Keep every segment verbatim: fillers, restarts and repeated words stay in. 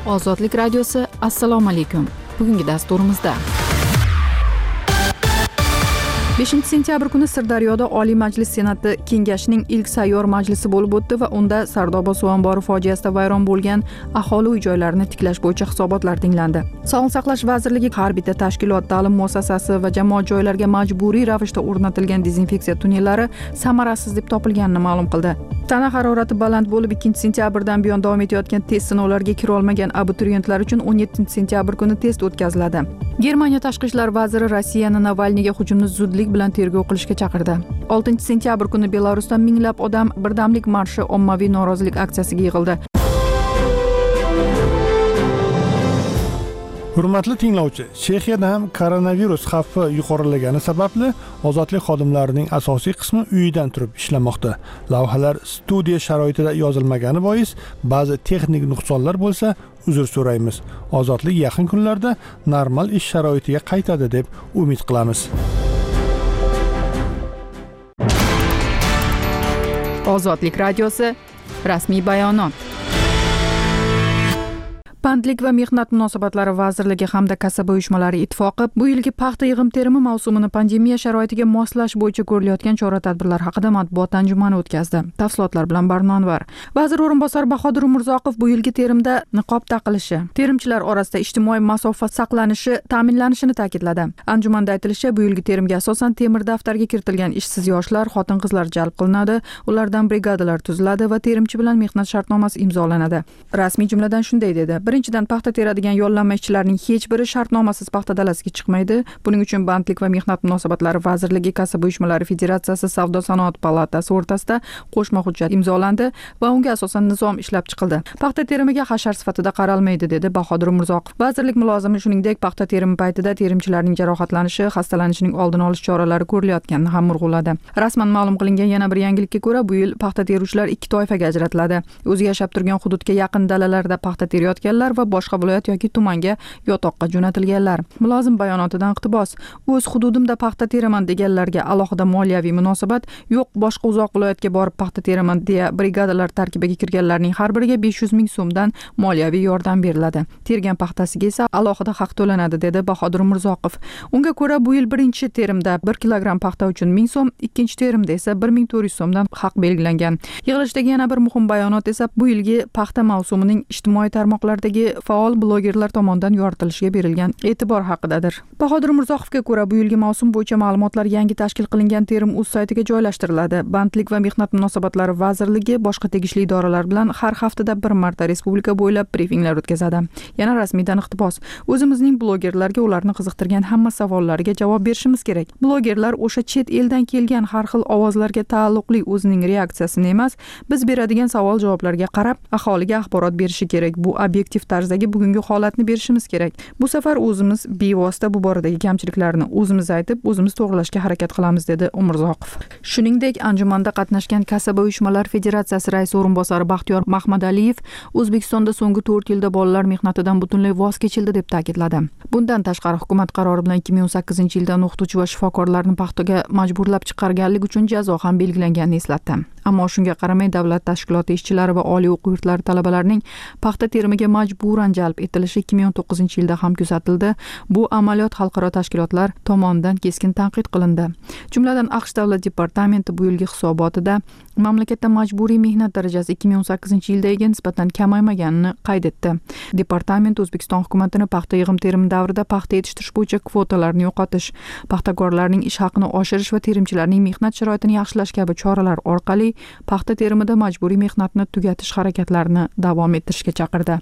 Ozodlik radiosi. Assalomu alaykum. Bugungi dasturimizda beshinchi sentyabr kuni Sirdaryoda Oliy Majlis Senati Kengashining ilk sayyor majlisi bo'lib o'tdi va unda Sardoba suv ombori fojiasida vayron bo'lgan aholi uy-joylarini tiklash bo'yicha hisobotlar tinglandi. Sog'liqni saqlash vazirligi har bitta tashkilot, ta'lim muassasasi va jamoat joylariga majburiy ravishda o'rnatilgan dezinfeksiya tunnellari samarasiz deb topilganini ma'lum qildi. Tana harorati baland bo'lib ikkinchi sentyabrdan buyon davom etayotgan test sinovlariga kira olmagan abituriyentlar uchun o'n yettinchi sentyabr kuni test o'tkaziladi. Germaniya tashqi ishlar vaziri Rossiyani Navalniyga hujumni zudlik bilan tergov qilishga chaqirdi. oltinchi sentyabr kuni Belarusda minglab odam birdamlik marshi ommaviy norozilik aksiyasiga yig'ildi. Hurmatli tinglovchi, Chexiyada ham koronavirus xavfi yuqorilagani sababli ozodlik xodimlarining asosiy qismi uyidan turib ishlamoqda. Lavhalar studiya sharoitida yozilmagani bois ba'zi texnik nuqsonlar bo'lsa, uzr so'raymiz. Ozodlik yaqin kunlarda normal ish sharoitiga qaytadi deb umid qilamiz. Ozodlik radiosi rasmiy bayonot. Bandlik va mehnat munosabatlari vazirligi hamda kasaba uyushmalari ittifoqi bu yilgi paxta yig'im-terimi mavsumini pandemiya sharoitiga moslash bo'yicha ko'rilayotgan chora-tadbirlar haqida matbuot anjumani o'tkazdi. Tafsilotlar bilan Barno Anvar. Vazir o'rinbosari Bahodir Umurzoqov bu yilgi terimda niqob taqilishi, terimchilar orasida ijtimoiy masofa saqlanishi ta'minlanishini ta'kidladi. Anjumanda aytilishicha, bu yilgi terimga asosan temir daftarga kiritilgan ishsiz yoshlar, xotin-qizlar jalb qilinadi, ulardan brigadalar tuziladi va terimchi bilan mehnat shartnomasi imzolanadi. Rasmiy jumladan shunday dedi: Birinchidan, paxta teradigan yollanma ishchilarning hech biri shartnomasiz paxta dalasiga chiqmaydi. Buning uchun Bandlik va mehnat munosabatlari vazirligi, Kasaba uyushmalari federatsiyasi, Savdo sanoat palatasi o'rtasida qo'shma hujjat imzolandi va unga asosan nizom ishlab chiqildi. Paxta terimiga hashar sifatida qaralmaydi, dedi Bahodir Umurzoqov. Vazirlik mulozimi shuningdek, paxta terimi paytida terimchilarning jarohatlanishi, xastalanishining oldini olish choralari ko'rilayotganini ham urg'uladi. Rasman ma'lum qilingan yana bir yangilikka ko'ra, bu yil paxta teruvchilar ikki toifaga ajratiladi. O'zi yashab turgan hududga yaqin dalalarda paxta terayotganlar va boshqa viloyat yoki tumanga yotoqqa jo'natilganlar. Mulozim bayonotidan iqtibos: o'z hududimda paxta teraman deganlarga alohida moliyaviy munosabat yo'q, boshqa uzoq viloyatga borib paxta teraman deya brigadalar tarkibiga kirganlarning har biriga besh yuz ming so'mdan moliyaviy yordam beriladi. Tergan paxtasiga esa alohida haq to'lanadi, dedi Bahodir Umurzoqov. Unga ko'ra, bu yil birinchi terimda bir kilogramm paxta uchun ming so'm, ikkinchi terimda esa bir ming to'rt yuz so'mdan haq belgilangan. Yig'ilishdagi yana bir muhim bayonot esa bu yilgi paxta mavsumining ijtimoiy tarmoqlardagi faol blogerlar tomonidan yoritilishiga berilgan e'tibor haqidadir. Bahodir Umurzoqovga ko'ra, bu yilgi mavsum bo'yicha ma'lumotlar yangi tashkil qilingan terim uz saytiga joylashtiriladi. Bandlik va mehnat munosabatlari vazirligi boshqa tegishli idoralar bilan har haftada bir marta respublika bo'ylab brifinglar o'tkazadi. Yana rasmiydan iqtibos: o'zimizning blogerlarga ularni qiziqtirgan hamma savollariga javob berishimiz kerak. Blogerlar o'sha chet eldan kelgan har xil ovozlarga taalluqli o'zining reaksiyasini emas, biz beradigan savol-javoblarga qarab aholiga axborot berishi kerak. Bu obyektiv tarzdagi bugungi holatni berishimiz kerak. Bu safar o'zimiz bevosita bu boradagi kamchiliklarni o'zimiz aytib, o'zimiz to'g'rilashga harakat qilamiz, dedi Umurzoqov. Shuningdek, anjumanda qatnashgan Kasaba uyushmalari federatsiyasi raisi o'rinbosari Baxtiyor Mahmadaliyev O'zbekistonda so'nggi to'rt yilda bolalar mehnatidan butunlay voz kechildi deb ta'kidladi. Bundan tashqari, hukumat qarori bilan ikki ming o'n sakkizinchi yildan o'qituvchi va shifokorlarni paxtaga majburlab chiqarganlik uchun jazo ham belgilanganini eslatdi. Ammo shunga qaramay, davlat tashkiloti ishchilari va oliy o'quv yurtlari talabalarining paxta terimiga majburan jalb etilishi ikki ming o'n to'qqizinchi yilda ham kuzatildi. Bu amaliyot xalqaro tashkilotlar tomonidan keskin tanqid qilindi. Jumladan, AQSh davlat departamenti bu yilgi hisobotida mamlakatda majburiy mehnat darajasi ikki ming o'n sakkizinchi yildagiga nisbatan kamaymaganini qayd etdi. Departament O'zbekiston hukumatini paxta yig'im-terimi davrida paxta yetishtirish bo'yicha kvotalarni yo'qotish, paxtakorlarning ish haqini oshirish va terimchilarning mehnat sharoitini yaxshilash kabi choralar orqali paxta terimida majburiy mehnatni tugatish harakatlarini davom ettirishga chaqirdi.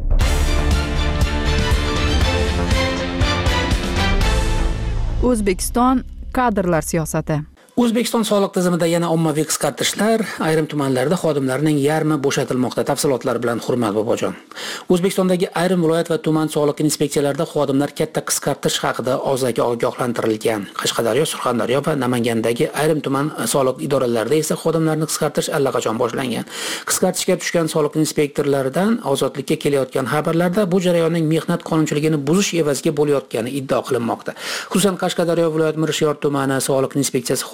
O'zbekiston kadrlar siyosati. O'zbekiston soliq tizimida yana ommaviy qisqartirishlar, ayrim tumanlarda xodimlarning yarmi bo'shatilmoqda. Tafsilotlar bilan Hurmat Bobojon. O'zbekistondagi ayrim viloyat va tuman soliq inspeksiyalarida xodimlar katta qisqartirish haqida og'zaki ogohlantirilgan. Qashqadaryo, Surxondaryo va Namangandagi ayrim tuman soliq idoralarida esa xodimlarni qisqartirish allaqachon boshlangan. Qisqartirishga tushgan soliq inspektorlaridan ozodlikka kelayotgan xabarlarda bu jarayonning mehnat qonunchiligini buzish evaziga bo'layotgani iddao qilinmoqda. Xususan, Qashqadaryo viloyat Mirishyor tumani soliq inspeksiyasi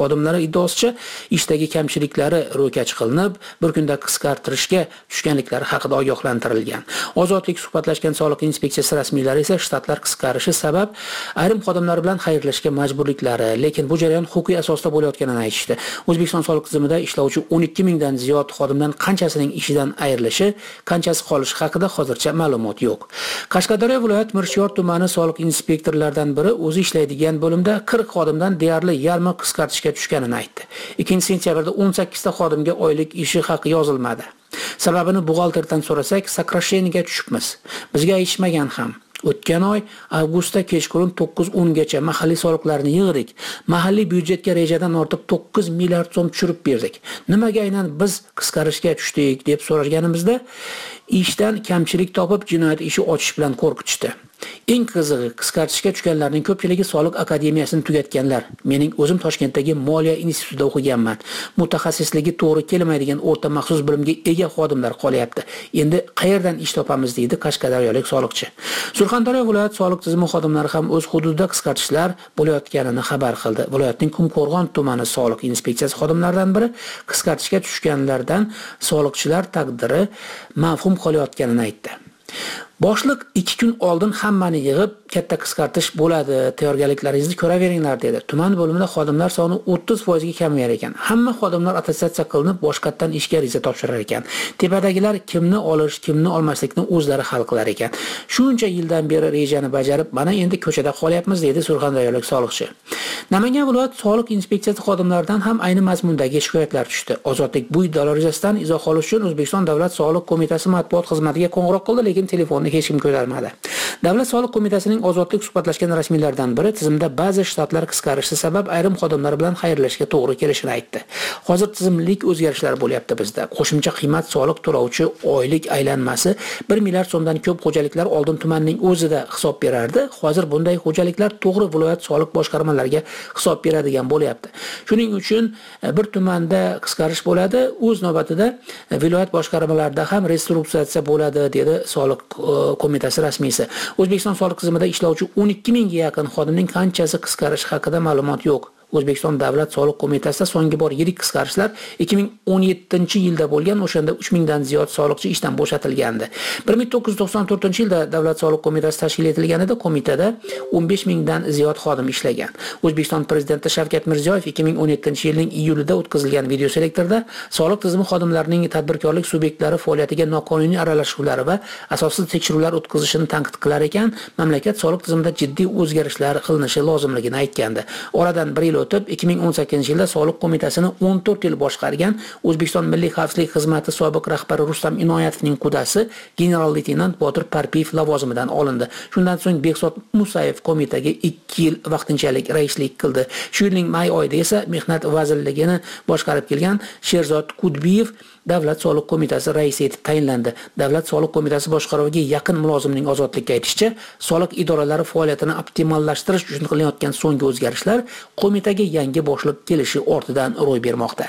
Xodimlari iddaosicha, ishdagi kamchiliklari ro'kach qilinib, bir kunda qisqartirishga tushganliklari haqida ogohlantirilgan. Ozodlik suhbatlashgan soliq inspeksiyasi rasmiylari esa shtatlar qisqarishi sabab ayrim xodimlar bilan xayrlashishga majburliklari, lekin bu jarayon huquqiy asosda bo'layotganini aytishdi. O'zbekiston soliq tizimida ishlovchi o'n ikki mingdan ziyod xodimdan qanchasining ishidan ayrilishi, qanchasi qolishi haqida hozircha ma'lumot yo'q. Qashqadaryo viloyat Mirshiyot tumani soliq inspektorlaridan biri o'zi ishlaydigan bo'limda qirq xodimdan deyarli yarmi qisqartishga tushganini aytdi. ikkinchi sentyabrda o'n sakkizta xodimga oylik ishi haqi yozilmadi. Sababini buxgalterdan so'rasak, sakrasheniga tushibmiz. Bizga aytishmagan ham. O'tgan oy avgustda kechqurun to'qqiz o'n gacha mahalliy soliqlarni yig'dik. Mahalliy byudjetga rejadan ortiq to'qqiz milliard so'm tushirib berdik. Nimaga aynan biz qisqarishga tushdik deb so'raganimizda, ishdan kamchilik topib jinoyat ishi ochish bilan qo'rqitishdi. Eng qizig'i, qisqartishga tushganlarning ko'pchiligi soliq akademiyasini tugatganlar. Mening o'zim Toshkentdagi Moliya institutida o'qiganman. Mutaxassisligi to'g'ri kelmaydigan o'rta maxsus bilimga ega xodimlar qolyapti. Endi qayerdan ish topamiz deydi Qashqadaryolik soliqchi. Surxondaryo viloyat soliq tizimi xodimlari ham o'z hududida qisqartishlar bo'layotganini xabar qildi. Viloyatning Qumqo'rg'on tumani soliq inspeksiyasi xodimlaridan biri qisqartishga tushganlardan soliqchilar taqdiri mavhum qolayotganini aytdi. Boshliq ikki kun oldin hammani yig'ib katta qisqartish bo'ladi, tayyorgarliklaringizni ko'raveringlar dedi. Tuman bo'limida xodimlar soni o'ttiz foiz ga kamayar ekan. Hamma xodimlar attestatsiya qilinib boshqatdan ishga ariza topshirar ekan. Tepadagilar kimni olish, kimni olmaslikni o'zlari hal qilar ekan. Shuncha yildan beri rejani bajarib, mana endi ko'chada qolyapmiz dedi Surxondaryolik soliqchi. Namangan viloyat soliq inspeksiyasi xodimlaridan ham ayni mazmundagi shikoyatlar tushdi. Ozodlik bu iddaolar yuzasidan izoh olish uchun O'zbekiston Davlat soliq qo'mitasi matbuot xizmatiga qo'ng'iroq qildi, lekin telefonni hech kim ko'tarmadi. Davlat soliq qo'mitasining ozodlik suhbatlashgan rasmiylaridan biri tizimda ba'zi shtatlar qisqarishi sabab ayrim xodimlar bilan xayrlashishga to'g'ri kelishini aytdi. Hozir tizimlik o'zgarishlar bo'lyapti bizda. Qo'shimcha qiymat soliq to'lovchi oylik aylanmasi bir milliard so'mdan ko'p xo'jaliklar oldin tumanning o'zida hisob berardi. Hozir bunday xo'jaliklar to'g'ri viloyat soliq boshqarmalariga hisob beradigan bo'lyapti. Shuning uchun bir tumanda qisqarish bo'ladi, o'z navbatida viloyat boshqarmalarida ham restrukturatsiya bo'ladi dedi soliq qo'mitasi rasmiysi. O'zbekiston soliq tizimida ishlovchi o'n ikki mingga yaqin xodimning qanchasi qisqarish haqida ma'lumot yo'q. O'zbekiston Davlat soliq qo'mitasida so'nggi bor yirik qisqarishlar ikki ming o'n yettinchi yilda bo'lgan, o'shanda uch mingdan ziyod soliqchi ishdan bo'shatilgandi. bir ming to'qqiz yuz to'qson to'rtinchi yilda Davlat soliq qo'mitasi tashkil etilganida qo'mitada o'n besh mingdan ziyod xodim ishlagan. O'zbekiston prezidenti Shavkat Mirziyoyev ikki ming o'n yettinchi yilning iyulida o'tkazilgan videoselektorda soliq tizimi xodimlarining tadbirkorlik subyektlari faoliyatiga noqonuniy aralashuvlari va asossiz tekshiruvlar o'tkazishini tanqid qilar ekan, mamlakat soliq tizimida jiddiy o'zgarishlar qilinishi lozimligini aytgandi. Oradan bir yil o'tib ikki ming o'n sakkizinchi yilda soliq qo'mitasini o'n to'rt yil boshqargan O'zbekiston Milliy xavfsizlik xizmati sobiq rahbari Rustam Inoyatovning qudasi general-leytenant Botir Parpiyev lavozimidan olindi. Shundan so'ng Behzod Musayev qo'mitaga ikki yil vaqtinchalik raislik qildi. Shu yilning may oyida esa Mehnat vazirligini boshqarib kelgan Sherzod Kudbiyev Davlat soliq qo'mitasi raisi etib tayinlandi. Davlat soliq qo'mitasi boshqaruviga yaqin mulozimning ozodlikka aytishicha, soliq idoralari faoliyatini optimallashtirish uchun qilinayotgan so'nggi o'zgarishlar qo'mitaga yangi boshliq kelishi ortidan ro'y bermoqda.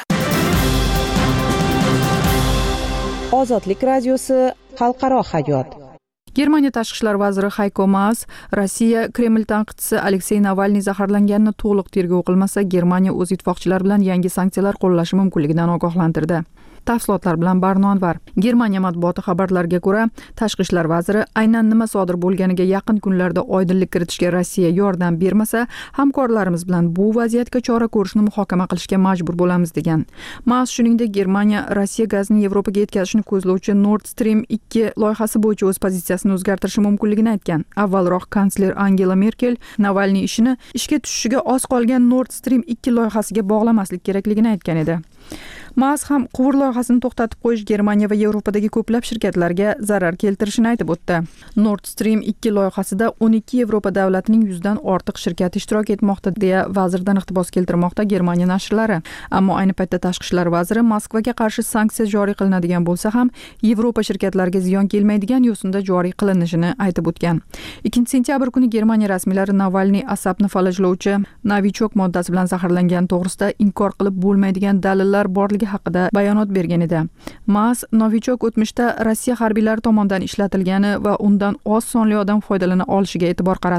Ozodlik radiosi xalqaro hayot. Germaniya tashqi ishlar vaziri Hayko Maas Rossiya Kreml tanqidchisi Aleksey Navalniy zaharlanganini to'liq tergov qilmasa, Germaniya o'z ittifoqchilari bilan yangi sanksiyalar qo'llashi mumkinligidan ogohlantirdi. Tafsilotlar bilan Barnonvar. Germaniya matbuoti xabarlariga ko'ra, tashqi ishlar vaziri aynan nima sodir bo'lganiga yaqin kunlarda oydinlik kiritishga Rossiya yordam bermasa, hamkorlarimiz bilan bu vaziyatga chora ko'rishni muhokama qilishga majbur bo'lamiz degan. Maas shuningdek Germaniya Rossiya gazini Yevropaga yetkazishni ko'zlovchi Nord Stream ikki loyihasi bo'yicha o'z pozitsiyasini o'zgartirishi mumkinligini aytgan. Avvalroq kansler Angela Merkel Navalniy ishini ishga tushishiga oz qolgan Nord Stream ikki loyihasiga bog'lamaslik kerakligini aytgan edi. Maas ham quvur loyihasini to'xtatib qo'yish Germaniya va Yevropadagi ko'plab shirkatlarga zarar keltirishini aytib o'tdi. Nord Stream ikki loyihasida o'n ikki Yevropa davlatining yuzdan ortiq shirkati ishtirok etmoqda deya vazirdan iqtibos keltirmoqda Germaniya nashrlari. Ammo ayni paytda tashqi ishlar vaziri Moskvaga qarshi sanksiya joriy qilinadigan bo'lsa ham, Yevropa shirkatlariga ziyon kelmaydigan yo'sinda joriy qilinishini aytib o'tgan. ikkinchi sentyabr kuni Germaniya rasmiylari Navalniy asabni falajlovchi Novichok moddasi bilan zaharlangan to'g'risida inkor qilib bo'lmaydigan dalillar borligi haqida bayonot bergan edi. Maas Novichok o'tmishda Rossiya harbiylari tomonidan ishlatilgani va undan oz sonli odam foydalana olishiga e'tibor qaratdi.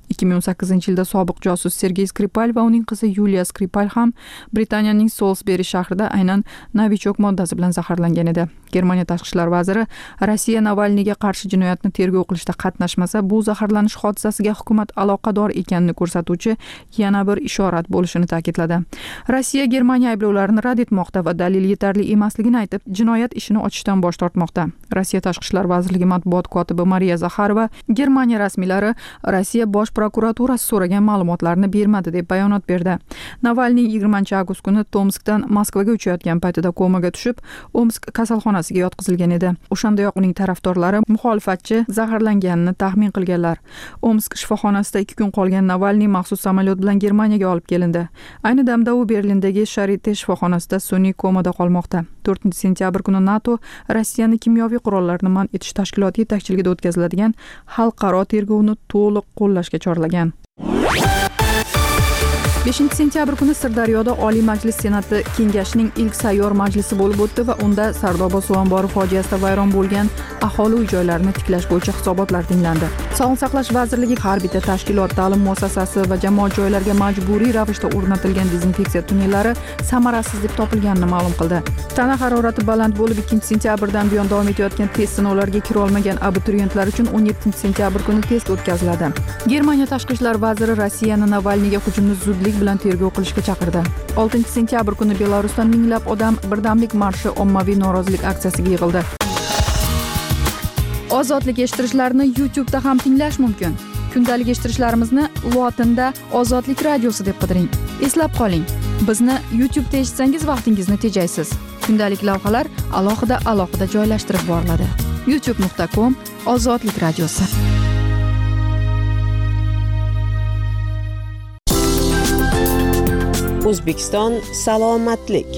ikki ming o'n sakkizinchi yilda sobiq josus Sergey Skripal va uning qizi Yuliya Skripal ham Britaniyaning Solsberi shahrida aynan novichok moddasi bilan zaharlangan edi. Germaniya tashqi ishlar vaziri Rossiya Navalniyga qarshi jinoyatni tergov qilishda qatnashmasa, bu zaharlanish hodisasiga hukumat aloqador ekanini ko'rsatuvchi yana bir ishorat bo'lishini ta'kidladi. Rossiya Germaniya ayblovlarini rad etmoqda va dalil yetarli emasligini aytib, jinoyat ishini ochishdan bosh tortmoqda. Rossiya tashqi ishlar vazirligi matbuot kotibi Mariya Zakharova Germaniya rasmiylari Rossiya bosh prokuraturasi so'ragan ma'lumotlarni bermadi deb bayonot berdi. Navalniy yigirmanchi avgust kuni Tomskdan Moskvaga uchayotgan paytida komaga tushib, Omsk kasalxonasiga yotqizilgan edi. O'shandayoq uning tarafdorlari muxolifatchi zaharlanganini taxmin qilganlar. Omsk shifoxonasida ikki kun qolgan Navalniy maxsus samolyot bilan Germaniyaga olib kelindi. Ayni damda u Berlindagi Sharite shifoxonasida sun'iy komada qolmoqda. to'rtinchi sentyabr kuni NATO Rossiyani kimyoviy qurollarni man etish tashkiloti yetakchiligida o'tkaziladigan xalqaro tergovni to'liq qo'llashga chorlagan. beshinchi sentyabr kuni Sirdaryoda Oliy Majlis Senati Kengashining ilk sayyor majlisi bo'lib o'tdi va unda Sardoba suv ombori fojiasida vayron bo'lgan aholi uy-joylarini tiklash bo'yicha hisobotlar tinglandi. Sog'liqni saqlash vazirligi har bitta tashkilot, ta'lim muassasasi va jamoat joylariga majburiy ravishda o'rnatilgan dezinfeksiya tunnellari samarasiz deb topilganini ma'lum qildi. Tana harorati baland bo'lib, ikkinchi sentyabrdan buyon davom etayotgan test sinovlariga kira olmagan abituriyentlar uchun o'n yettinchi sentyabr kuni test o'tkaziladi. Germaniya tashqi ishlar vaziri Rossiyani Navalniyga hujumni zudlik bilan tergov qilishga chaqirdi. oltinchi sentyabr kuni Belarusdan minglab odam birdamlik marshi ommaviy norozilik aksiyasiga yig'ildi. Ozodlik eshittirishlarni YouTube da ham tinglash mumkin. Kundalik eshittirishlarimizni lotinda Ozodlik radiosi deb qidiring. Eslab qoling, bizni YouTube da eshitsangiz vaqtingizni tejaysiz. Kundalik lavhalar alohida alohida joylashtirib boriladi. youtube nuqta com Ozodlik radiosi. O'zbekiston salomatlik.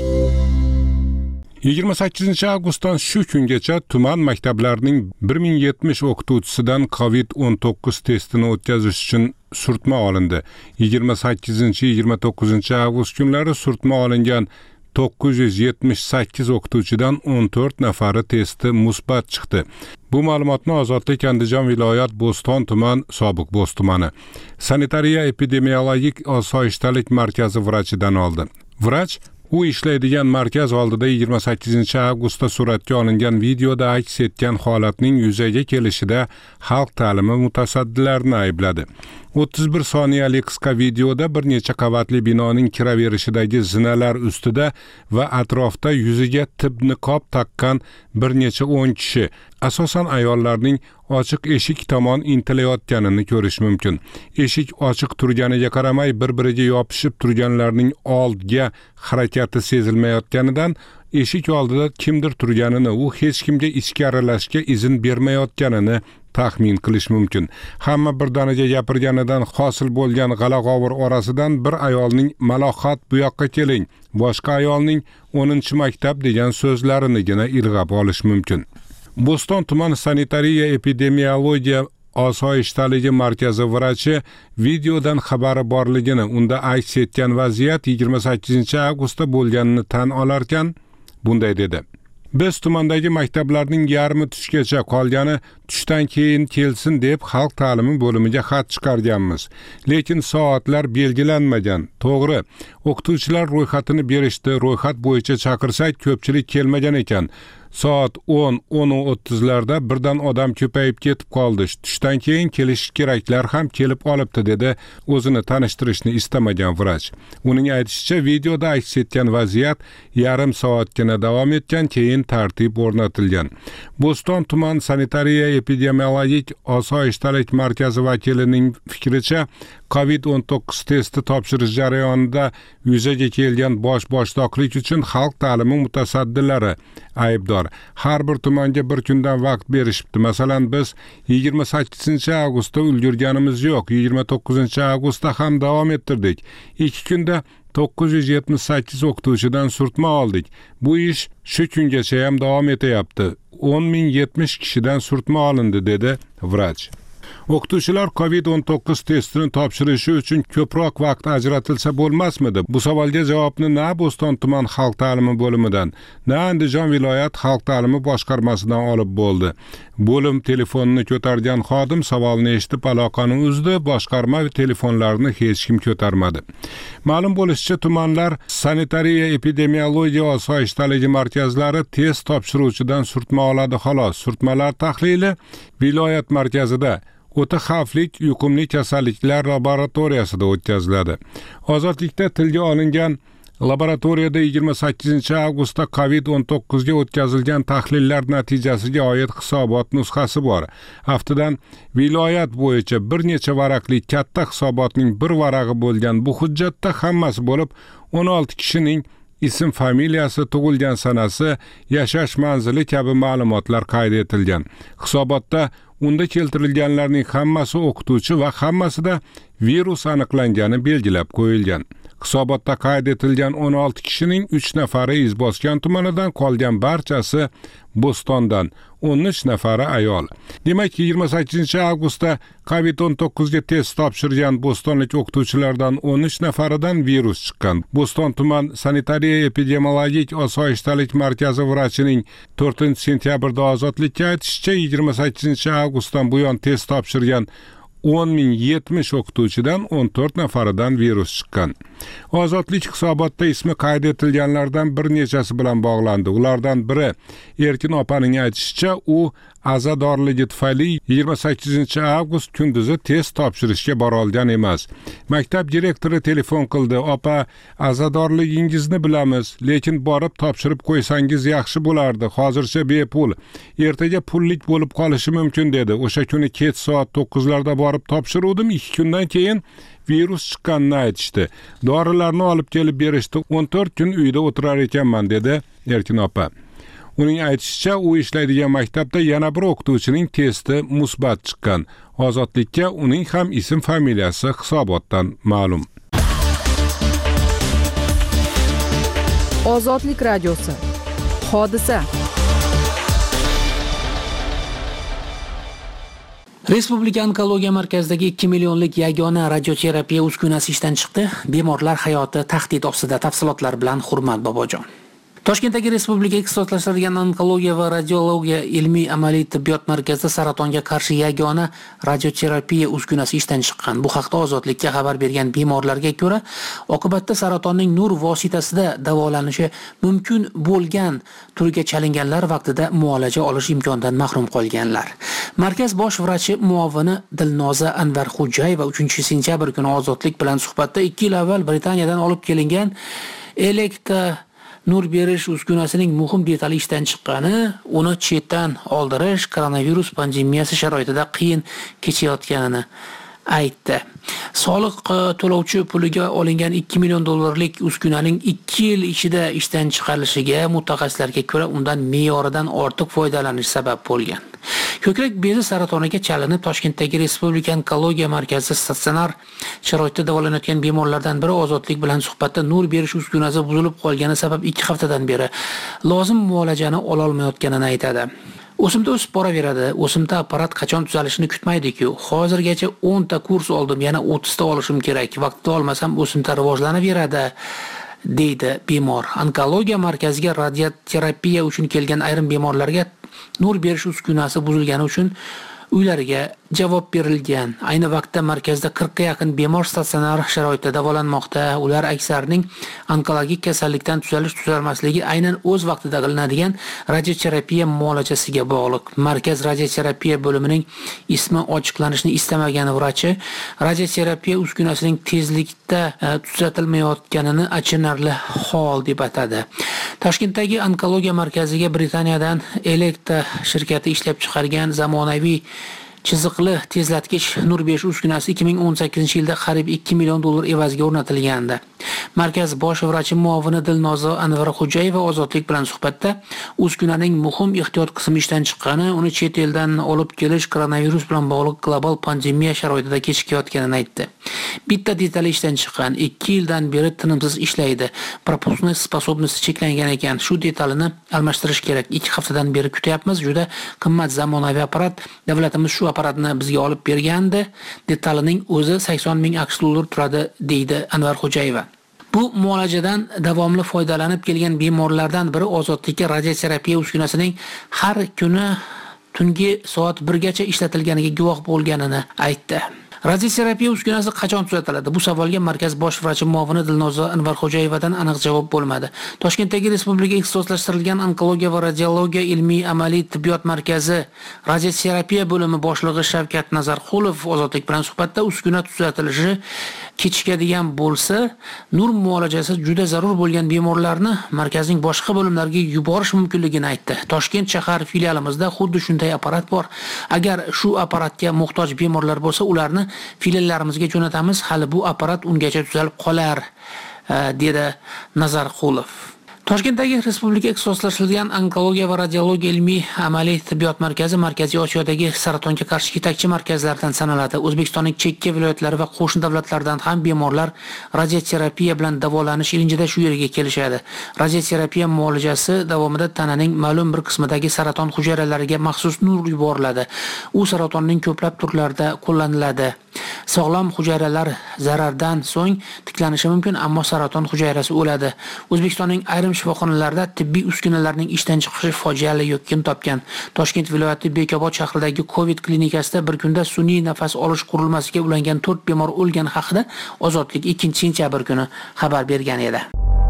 yigirma sakkizinchi avgustdan shu kungacha tuman maktablarining bir ming yetmish o'qituvchisidan covid o'n to'qqiz testini o'tkazish uchun surtma olindi. yigirma sakkizinchi yigirma to'qqizinchi avgust kunlari surtma olingan to'qqiz yuz yetmish sakkiz o'qituvchidan o'n to'rt nafari testi musbat chiqdi. Bu ma'lumotni Ozodlik Andijon viloyat Bo'ston tuman sobiq Bo'z tumani sanitariya epidemiologik osoyishtalik markazi vrachidan oldi. Vrach u ishlaydigan markaz oldida yigirma sakkizinchi avgustda suratga olingan videoda aks etgan holatning yuzaga kelishida xalq ta'limi mutasaddilarini aybladi. o'ttiz bir soniyalik qisqa videoda bir necha qavatli binoning kiraverishidagi zinalar ustida va atrofda yuziga tib niqob taqqan bir necha o'n kishi, asosan ayollarning ochiq eshik tomon intilayotganini ko'rish mumkin. Eshik ochiq turganiga qaramay bir-biriga yopishib turganlarning oldga harakati sezilmayotganidan eshik oldida kimdir turganini, u hech kimga ichki aralashishga izn bermayotganini taxmin qilish mumkin. Hamma birdaniga gapirganidan hosil bo'lgan g'ala-g'ovur orasidan bir ayolning "Malohat, bu yoqqa keling", boshqa ayolning o'ninchi maktab degan so'zlarinigina ilg'ab olish mumkin. Bo'ston tuman sanitariya epidemiologiya osoyishtaligi markazi vrachi videodan xabari borligini, unda aks etgan vaziyat yigirma sakkizinchi avgustda bo'lganini tan olarkan bunday dedi: Biz tumandagi maktablarning yarmi tushgacha, qolgani tushdan keyin kelsin deb xalq ta'limi bo'limiga xat chiqarganmiz. Lekin soatlar belgilanmagan. To'g'ri, o'qituvchilar ro'yxatini berishdi, ro'yxat bo'yicha chaqirsak ko'pchilik kelmagan ekan. Soat o'n o'n o'ttizlarda birdan odam ko'payib ketib qoldi. Tushdan keyin kelish keraklar ham kelib olibdi, dedi o'zini tanishtirishni istamagan vrach. Uning aytishicha, videoda aks etgan vaziyat yarim soatgina davom etgan, keyin tartib o'rnatilgan. Bo'ston tuman sanitariya epidemiologik osoyishtalik markazi vakilining fikricha, covid o'n to'qqiz testi topshirish jarayonida yuzaga kelgan bosh-boshdoqlik uchun xalq ta'limi mutasaddilari aybdor. Har bir tumanga bir kundan vaqt berishibdi. Masalan, biz yigirma sakkizinchi avgustda ulgurganimiz yo'q. yigirma to'qqizinchi avgustda ham davom ettirdik. ikki kunda to'qqiz yuz yetmish sakkiz o'qituvchidan surtma oldik. Bu ish shu kungacha ham davom etyapti. o'n ming yetmish kishidan surtma olindi, dedi vrach. O'qituvchilar covid o'n to'qqiz testini topshirishi uchun ko'proq vaqt ajratilsa bo'lmasmidi? Bu savolga javobni na Bo'ston tuman xalq ta'limi bo'limidan, na Andijon viloyat xalq ta'limi boshqarmasidan olib bo'ldi. Bo'lim telefonini ko'targan xodim savolni eshitib aloqani uzdi, boshqarma telefonlarini hech kim ko'tarmadi. Ma'lum bo'lishicha, tumanlar sanitariya epidemiologiya osoyishtaligi markazlari test topshiruvchidan surtma oladi xolos. Surtmalar tahlili viloyat markazida o'ta xavfli yuqumli kasalliklar laboratoriyasida o'tkaziladi. Ozodlikda tilga olingan laboratoriyada yigirma sakkizinchi avgustda covid o'n to'qqiz ga o'tkazilgan tahlillar natijasiga oid hisobot nusxasi bor. Haftadan viloyat bo'yicha bir necha varaqli katta hisobotning bir varag'i bo'lgan bu hujjatda hammasi bo'lib o'n olti kishining ism, familiyasi, tug'ilgan sanasi, yashash manzili kabi ma'lumotlar qayd etilgan. Hisobotda unda keltirilganlarning hammasi o'qituvchi va hammasida virus aniqlangani belgilab qo'yilgan. Hisobotda qayd etilgan o'n olti kishining uch nafari Izboskan tumanidan, qolgan barchasi Bo'stondan, o'n uch nafari ayol. Demak, yigirma sakkizinchi avgustda covid o'n to'qqiz ga test topshirgan bo'stonlik o'qituvchilardan o'n uch nafaridan virus chiqqan. Bo'ston tuman sanitariya epidemiologik osoyishtalik markazi vrachining to'rtinchi sentyabrda Ozodlikka aytishicha, yigirma sakkizinchi avgustdan buyon test topshirgan o'n ming yetmish o'qituvchidan o'n to'rt nafaridan virus chiqqan. Ozodlik hisobotda ismi qayd etilganlardan bir nechasi bilan bog'landi. Ulardan biri Erkin opaning aytishicha, u azadorligi tufayli yigirma sakkizinchi avgust kunduzi test topshirishga bora olgan emas. Maktab direktori telefon qildi. Opa, azadorligingizni bilamiz, lekin borib topshirib qo'ysangiz yaxshi bo'lardi. Hozircha bepul. Ertaga pullik bo'lib qolishi mumkin dedi. O'sha kuni kech soat to'qqizlarda borib topshiruvdim. ikki kundan keyin virus chiqqanini aytishdi. Dorilarni olib kelib berishdi. o'n to'rt kun uyda o'tirar ekanman dedi Erkin opa. Uning aytishicha, u ishlaydigan maktabda yana bir o'qituvchining testi musbat chiqqan. Ozodlikka uning ham ism, familiyasi hisobotdan ma'lum. Ozodlik radiosi. Hodisa. Respublika onkologiya markazidagi ikki millionlik yagona radioterapiya uskunasi ishdan chiqdi. Bemorlar hayoti tahdid ostida. Tafsilotlar bilan Hurmat Bobojon. Toshkentdagi Respublika ixtisoslashtirilgan onkologiya va radiologiya ilmiy amaliy tibbiyot markazida saratonga qarshi yagona radioterapiya uskunasi ishdan chiqqan. Bu haqda Ozodlikka xabar bergan bemorlarga ko'ra, oqibatda saratonning nur vositasida davolanishi mumkin bo'lgan turiga chalinganlar vaqtida muolaja olish imkonidan mahrum qolganlar. Markaz bosh vrachi muovini Dilnoza Anvarxo'jayeva uchinchi sentyabr kuni Ozodlik bilan suhbatda ikki yil avval Britaniyadan olib kelingan elektr nur berish uskunasining muhim detali ishdan chiqqani, uni chetdan oldirish koronavirus pandemiyasi sharoitida qiyin kechayotganini aytdi. Soliq to'lovchi puliga olingan ikki million dollarlik uskunaning ikki yil ichida ishdan chiqarilishiga mutaxassislarga ko'ra undan me'yoridan ortiq foydalanish sabab bo'lgan. Ko'krak bezi saratoniga chalinib Toshkentdagi Respublika onkologiya markazida statsionar sharoitda davolanayotgan bemorlardan biri Ozodlik bilan suhbatda nur berish uskunasi buzilib qolgani sabab ikki haftadan beri lozim muolajani ola olmayotganini aytadi. O'simta o'sib boraveradi. O'simta apparat qachon tuzalishini kutmaydi-ku. Hozirgacha o'n ta kurs oldim, yana o'ttiz ta olishim kerak. Vaqtida olmasam o'simta rivojlanaveradi, deydi bemor. Onkologiya markaziga radioterapiya uchun kelgan ayrim bemorlarga nur berish uskunasi buzilgani uchun uylariga javob berilgan. Ayni vaqtda markazda qirq ga yaqin bemor statsionar sharoitda davolanmoqda. Ular aksarining onkologik kasallikdan tuzalish tuzalmasligi aynan o'z vaqtida qilinadigan radioterapiya muolajasiga bog'liq. Markaz radioterapiya bo'limining ismi ochiqlanishni istamagan vrachi radioterapiya uskunasining tezlikda tuzatilmayotganini achinarli hol deb atadi. Toshkentdagi onkologiya markaziga Britaniyadan elektr shirkati ishlab chiqargan zamonaviy chiziqli tezlatgich nur berish uskunasi ikki ming o'n sakkizinchi yilda qariyb ikki million dollar evaziga o'rnatilgandi. Markaz bosh vrachi muovini Dilnoza Anvarxo'jayeva Ozodlik bilan suhbatda uskunaning muhim ehtiyot qismi ishdan chiqqani, uni chet eldan olib kelish koronavirus bilan bog'liq global pandemiya sharoitida kechikayotganini aytdi. Bitta detal ishdan chiqqan, ikki yildan beri tinimsiz ishlaydi. Propusniy sposobnosti cheklangan ekan. Shu detalini almashtirish kerak. ikki haftadan beri kutyapmiz. Juda qimmat zamonaviy apparat. Davlatimiz shu apparatni bizga olib bergandi. Detalining o'zi sakson ming aqsh dollar turadi, deydi Anvarxo'jayeva. Bu muolajadan davomli foydalanib kelgan bemorlardan biri Ozodlikka radioterapiya uskunasining har kuni tungi soat birgacha ishlatilganiga guvoh bo'lganini aytdi. Radioterapiya uskunasi qachon tuzatiladi? Bu savolga markaz bosh vrachi muovini Dilnoza Anvarxo'jayevadan aniq javob bo'lmadi. Toshkentdagi Respublika ixtisoslashtirilgan onkologiya va radiologiya ilmiy amaliy tibbiyot markazi radioterapiya bo'limi boshlig'i Shavkat Nazarxulov Ozodlik bilan suhbatda uskuna tuzatilishi kechikadigan bo'lsa, nur muolajasi juda zarur bo'lgan bemorlarni markazning boshqa bo'limlariga yuborish mumkinligini aytdi. Toshkent shahar filialimizda xuddi shunday apparat bor. Agar shu apparatga muhtoj bemorlar bo'lsa, ularni filiallarimizga jo'natamiz. Hali bu apparat ungacha tuzalib qolar, dedi Nazarxulov. Toshkentdagi Respublika ixtisoslashtirilgan onkologiya va radiologiya ilmiy amaliy tibbiyot markazi Markaziy Osiyodagi saratonga qarshi yetakchi markazlardan sanaladi. O'zbekistonning chekka viloyatlari va qo'shni davlatlardan ham bemorlar radioterapiya bilan davolanish ilinjida shu yerga kelishadi. Radioterapiya muolajasi davomida tananing ma'lum bir qismidagi saraton hujayralariga maxsus nur yuboriladi. U saratonning ko'plab turlarida qo'llaniladi. Sog'lom hujayralar zarardan so'ng tiklanishi mumkin, ammo saraton hujayrasi o'ladi. O'zbekistonning ayrim shifoxonalarida tibbiy uskunalarning ishdan chiqishi fojiali yo'qkin topgan. Toshkent viloyati Bekobod shahridagi Covid klinikasida bir kunda sun'iy nafas olish qurilmasiga ulangan to'rt bemor o'lgani haqida Ozodlik ikkinchi sentyabr kuni xabar bergan edi.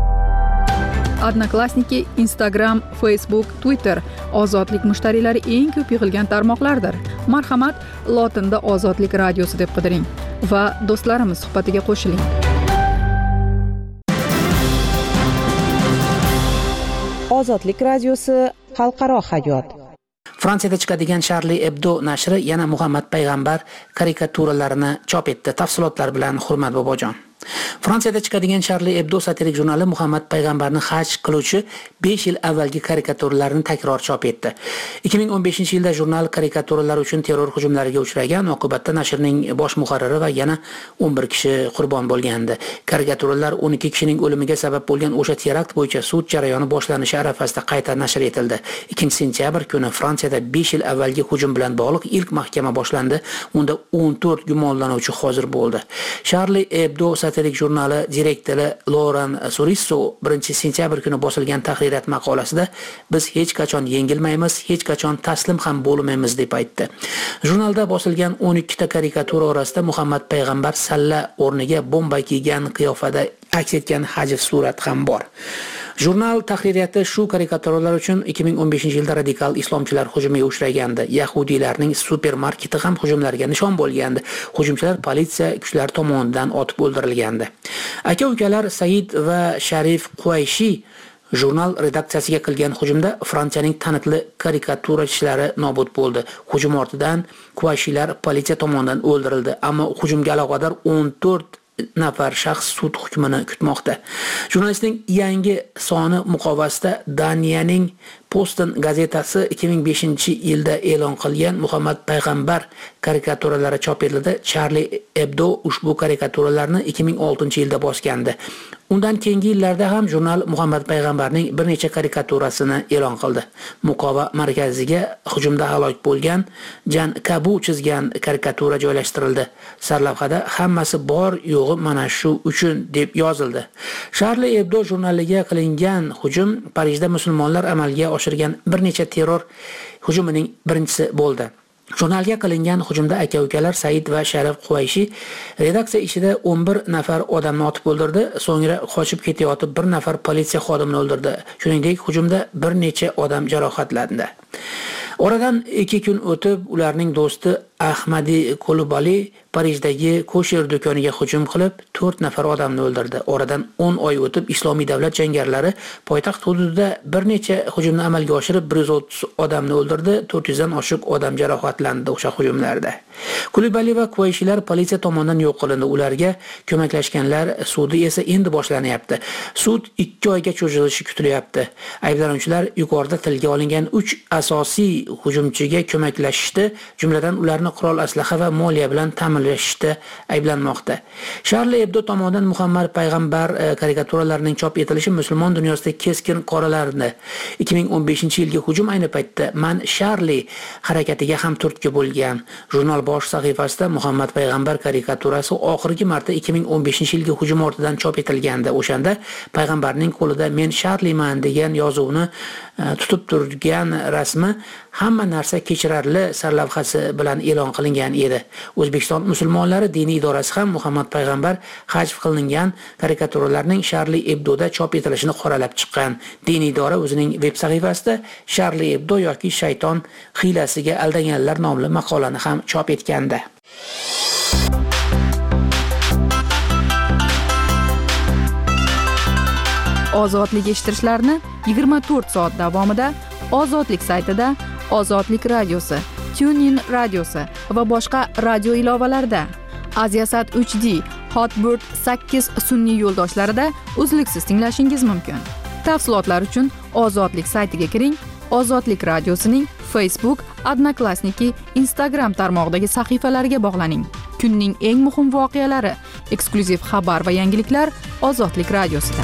Odnoklassniki, Instagram, Facebook, Twitter Ozodlik mushtariylari eng ko'p yig'ilgan tarmoqlardir. Marhamat, lotinda Ozodlik radiosi deb qidiring va do'stlarimiz suhbatiga qo'shiling. Ozodlik radiosi xalqaro hayot. Fransiyada chiqadigan Charlie Hebdo nashri yana Muhammad payg'ambar karikaturalarini chop etdi. Tafsilotlar bilan Hurmat bobojon. Fransiyada chiqadigan Charlie Hebdo satirik jurnali Muhammad payg'ambarni haj qiluvchi besh yil avvalgi karikaturalarni takror chop etdi. ikki ming o'n beshinchi yilda jurnal karikaturalar uchun terror hujumlariga uchragan, oqibatda nashrning bosh muharriri va yana o'n bir kishi qurbon bo'lgandi. Karikaturalar o'n ikki kishining o'limiga sabab bo'lgan o'sha terakt bo'yicha sud jarayoni boshlanishi arafasida qayta nashr etildi. ikkinchi sentyabr kuni Fransiyada besh yil avvalgi hujum bilan bog'liq ilk mahkama boshlandi. Unda o'n to'rt gumonlanuvchi hozir bo'ldi. Charlie Hebdo satirik jurnali direktori Loran Surisso birinchi sentyabr kuni bosilgan tahririyat maqolasida biz hech qachon yengilmaymiz, hech qachon taslim ham bo'lmaymiz deb aytdi. Jurnalda bosilgan o'n ikkita karikatura orasida Muhammad payg'ambar salla o'rniga bomba kiygan qiyofada aks etgan hajv surat ham bor. Jurnal tahririyati shu karikaturalar uchun ikki ming o'n beshinchi yilda radikal islomchilar hujumiga uchragandi. Yahudiylarning supermarketi ham hujumlarga nishon bo'lgandi. Hujumchilar politsiya kuchlari tomonidan otib o'ldirilgandi. Aka-ukalar Said va Sharif Quayshi jurnal redaksiyasiga qilgan hujumda Fransiyaning taniqli karikaturachilari nobud bo'ldi. Hujum ortidan Quayshilar politsiya tomonidan o'ldirildi, ammo hujumga aloqador o'n to'rt nafar shaxs sud hukmini kutmoqda. Jurnalistning yangi soni muqovasida Daniyaning Posten gazetasi ikki ming beshinchi yilda e'lon qilgan Muhammad payg'ambar karikaturalari chop etildi. Charlie Hebdo ushbu karikaturalarni ikki ming oltinchi yilda bosgandi. Undan keyingi yillarda ham jurnal Muhammad payg'ambarning bir necha karikaturasini e'lon qildi. Muqova markaziga hujumda halok bo'lgan Jan Kabu chizgan karikatura joylashtirildi. Sarlavhada hammasi bor yo'g'i mana shu uchun deb yozildi. Charlie Hebdo jurnaliga qilingan hujum Parijda musulmonlar amalga oshirgan bir necha terror hujumining birinchisi bo'ldi. Jurnalga qilingan hujumda aka-ukalar Said va Sharif Quayshi redaksiya ishida o'n bir nafar odamni otib o'ldirdi, so'ngra qochib ketayotib bir nafar politsiya xodimini o'ldirdi. Shuningdek, hujumda bir necha odam jarohatlandi. Oradan ikki kun o'tib ularning do'sti Ahmadi Kulubali Parijdagi kosher do'koniga hujum qilib, to'rt nafar odamni o'ldirdi. Oradan o'n oy o'tib Islomiy davlat jangarilari poytaxt hududida bir necha hujumni amalga oshirib, bir yuz o'ttiz odamni o'ldirdi, to'rt yuz dan oshiq odam jarohatlandi o'sha hujumlarda. Kulubali va Quvayshilar politsiya tomonidan yo'q qilindi. Ularga ko'maklashganlar sudi esa endi boshlanyapti. Sud ikki oyga cho'zilishi kutilyapti. Ayblanuvchilar yuqorida tilga olingan uch asosiy hujumchiga ko'maklashishdi, jumladan ularni qurol aslaha va moliya bilan ta'minlashda ayblanmoqda. Charlie Hebdo tomonidan Muhammad payg'ambar karikaturalarining chop etilishi musulmon dunyosida keskin qoralardi. ikki ming o'n beshinchi yilgi hujum ayni paytda Man Charlie harakatiga ham turtki bo'lgan. Jurnal bosh sahifasida Muhammad payg'ambar karikaturasi oxirgi marta ikki ming o'n beshinchi yilgi hujum ortidan chop etilgandi. O'shanda payg'ambarning qo'lida "Men Charlieman" degan yozuvni tutib turgan rasmi hamma narsa kechirarli sarlavhasi bilan e'lon qilingan edi. O'zbekiston musulmonlari diniy idorasi ham Muhammad payg'ambar hajv qilingan karikaturalarning Charlie Hebdo'da chop etilishini qoralab chiqqan. Diniy idora o'zining veb sahifasida Charlie Hebdo yoki shayton hiylasiga aldanganlar nomli maqolani ham chop etgandi. Ozodlik eshittirishlarni yigirma to'rt soat davomida Ozodlik saytida, Ozodlik radiosi, TuneIn radiosi va boshqa radio ilovalarida, Aziasat uch D, Hotbird sakkiz sun'iy yo'ldoshlarida uzluksiz tinglashingiz mumkin. Tafsilotlar uchun Ozodlik saytiga kiring. Ozodlik radiosining Facebook, Odnoklassniki, Instagram tarmog'idagi sahifalariga bog'laning. Kunning eng muhim voqealari, eksklyuziv xabar va yangiliklar Ozodlik radiosida.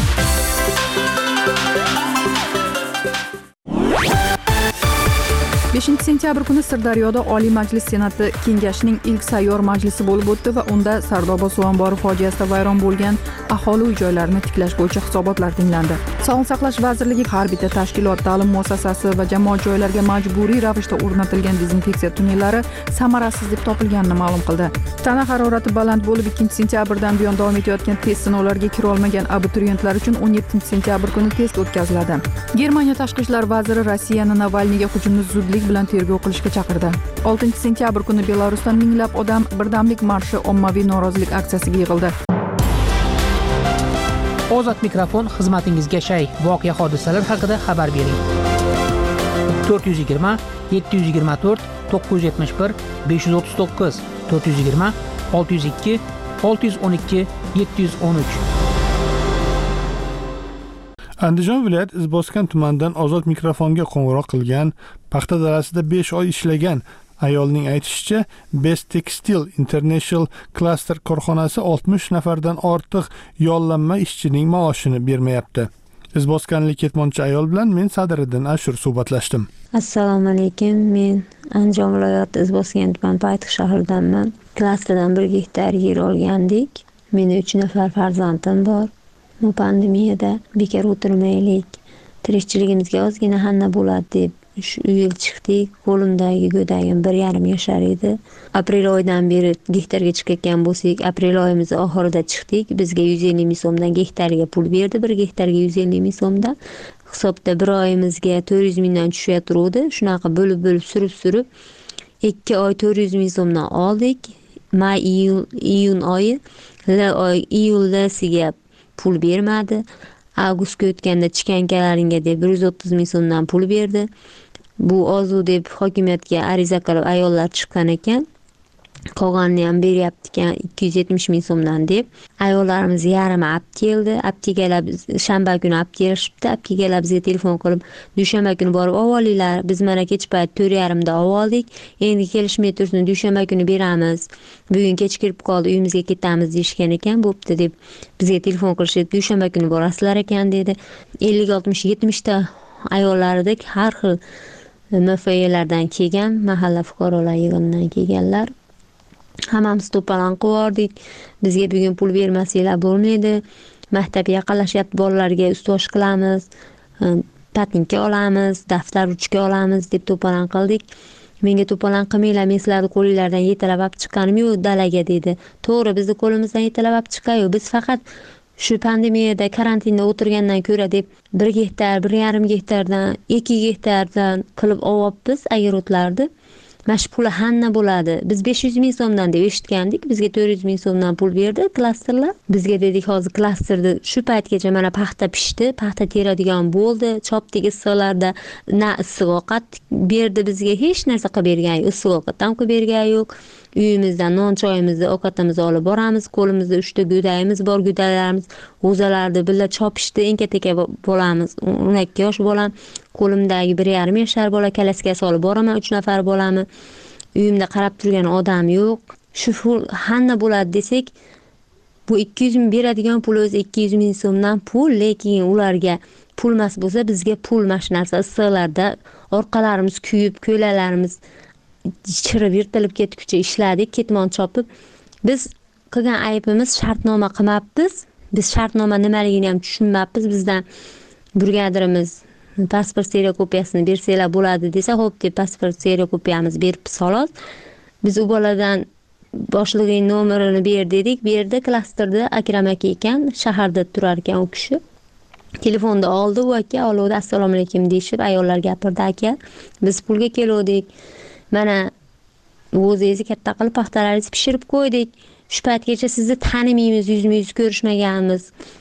beshinchi sentyabr kuni Sirdaryoda Oliy Majlis Senati Kengashining ilk sayyor majlisi bo'lib o'tdi va unda Sardoba suv ombori fojiasida vayron bo'lgan aholi uy-joylarini tiklash bo'yicha hisobotlar tinglandi. Sog'liqni saqlash vazirligi har bitta tashkilot, ta'lim muassasasi va jamoat joylariga majburiy ravishda o'rnatilgan dezinfeksiya tunnellari samarasiz deb topilganini ma'lum qildi. Tana harorati baland bo'lib ikkinchi sentyabrdan buyon davom etayotgan test sinovlariga kira olmagan abituriyentlar uchun o'n yettinchi sentyabr kuni test o'tkaziladi. Germaniya tashqi ishlar vaziri Rossiyani Navalniyga hujumni zudlik bilan tergov qilishga chaqirdi. oltinchi sentyabr kuni Belarusdan minglab odam birdamlik marshi ommaviy norozilik aksiyasiga yig'ildi. Ozod mikrofon xizmatingizga shay. Voqea hodisalar haqida xabar bering. to'rt yuz yigirma yetti yuz yigirma to'rt to'qqiz yuz yetmish bir besh yuz o'ttiz to'qqiz to'rt yuz yigirma olti yuz ikki olti yuz o'n ikki yetti yuz o'n uch. Andijon viloyat Izboskan tumanidan Ozod mikrofonga qo'ng'iroq qilgan, paxta dalasida besh oy ishlagan ayolning aytishicha, Best Textile International Cluster korxonasi oltmish nafardan ortiq yollanma ishchining maoshini bermayapti. Izboskanlik ketmonchi ayol bilan men Sadiriddin Ashur suhbatlashdim. Assalomu alaykum. Men Andijon viloyati Izboskan tumani Paytix shahridanman. Klasterdan bir gektar yer olgandik. Mening uch nafar farzandim bor. Bu pandemiyada bekor o'tirmaylik, tirikchiligimizga ozgina hanna bo'ladi deb shu yil chiqdik. Qo'limdagi go'dagim bir yarim yashar edi. Aprel oyidan beri gektarga chiqayotgan bo'lsak, aprel oyimiz oxirida chiqdik. Bizga yuz ellik ming so'mdan gektarga pul berdi, bir gektarga yuz ellik ming so'mdan. Hisobda bir oyimizga to'rt yuz mingdan tushayotirdi. Shunaqa bo'lib-bo'lib surib-surib ikki oy to'rt yuz ming so'mdan oldik. May, iyul, iyun oyi, oy iyuldasiga pul bermadi. Avgustga o'tganda chikankalaringga deb bir yuz o'ttiz ming so'mdan pul berdi. Bu ozu deb hokimiyatga ariza qilib ayollar chiqqan ekan. Qolganini ham beryapti ekan ikki yuz yetmish ming so'mdan deb. Ayollarimiz yarmi olib keldi. Olib kelganlar shanba kuni olib kelishibdi. Olib kelganlar bizga telefon qilib, dushanba kuni borib olinglar. Biz mana kech payt to'rt yarim da oldik. Endi kelishmay tursin, dushanba kuni beramiz. Bugun kech kirib qoldi, uyimizga ketamiz deyishgan ekan. Bo'pti deb bizga telefon qilishib, dushanba kuni borasizlar ekan dedi. ellik oltmish yetmish ta ayollardek har xil M F E'lardan kelgan, mahalla fuqarolar yig'inidan kelganlar. Hammamiz to'polon qildik. Bizga bugun pul bermasanglar bo'lmaydi. Maktabga yaqinlashyapti, bolalarga ustozh qilamiz, patinka olamiz, daftar ruchka olamiz deb to'polon qildik. Menga to'polon qilmanglar, men sizlarni qo'lingizdan yetalab olib chiqqanim yo'q dalaga dedi. To'g'ri, bizni qo'limizdan yetalab olib chiqqan-yu, biz faqat shu pandemiyada karantinda o'tirgandan ko'ra deb bir gektar, bir yarim gektardan, ikki gektardan qilib olyapmiz agorotlarni. Mana shu puli hanna bo'ladi. Biz besh yuz ming so'mdan deb eshitgandik. Bizga to'rt yuz ming so'mdan pul berdi klasterlar. Bizga dedik, hozir klasterda shu paytgacha mana paxta pishdi, paxta teradigan bo'ldi. Chopdik issiqlarda, na issiq ovqat berdi bizga, hech narsa qilib bergan yo'q. Issiq ovqat ham qilib bergan yo'q. Uyimizdan non choyimizni, ovqatimizni olib boramiz. Qo'limizda uchta go'dayimiz bor, go'daylarimiz o'zalarida billa chopishdi. Enka-teka bolamiz, o'n ikki yosh bolam. Qo'limdagi bir yarim yashar bola kalasiga solib boraman, uch nafar bolamni. Uyimda qarab turgan odam yo'q. Shu pul hanna bo'ladi desak, bu ikki yuz ming beradigan pul o'zi ikki yuz ming so'mdan pul, lekin ularga pulmas bo'lsa bizga pul mashinasi issiqlarda orqalarimiz kuyib, ko'ylaklarimiz chirib yirtilib ketguncha ishladik, ketmon chopib. Biz qilgan aybimiz shartnoma qilmabmiz. Biz shartnoma nimaligini ham tushunmabmiz. Bizdan brigadirimiz pasport seriya kopiyasini bersanglar bo'ladi desa, xo'p deb pasport seriya kopiyamizni berib xolos. Biz u boladan boshlig'ining nomerini ber dedik, berdi. Klasterda Akram aka ekan, shaharda turar ekan u kishi. Telefonda oldi u aka, oldi, assalomu alaykum deyishib, ayollar gapirdi, aka, biz pulga keldik. Mana o'zingizni katta qilib paxtalaringizni pishirib qo'ydik. Shu paytgacha sizni tanimaymiz, yuzma-yuz ko'rishmaganmiz.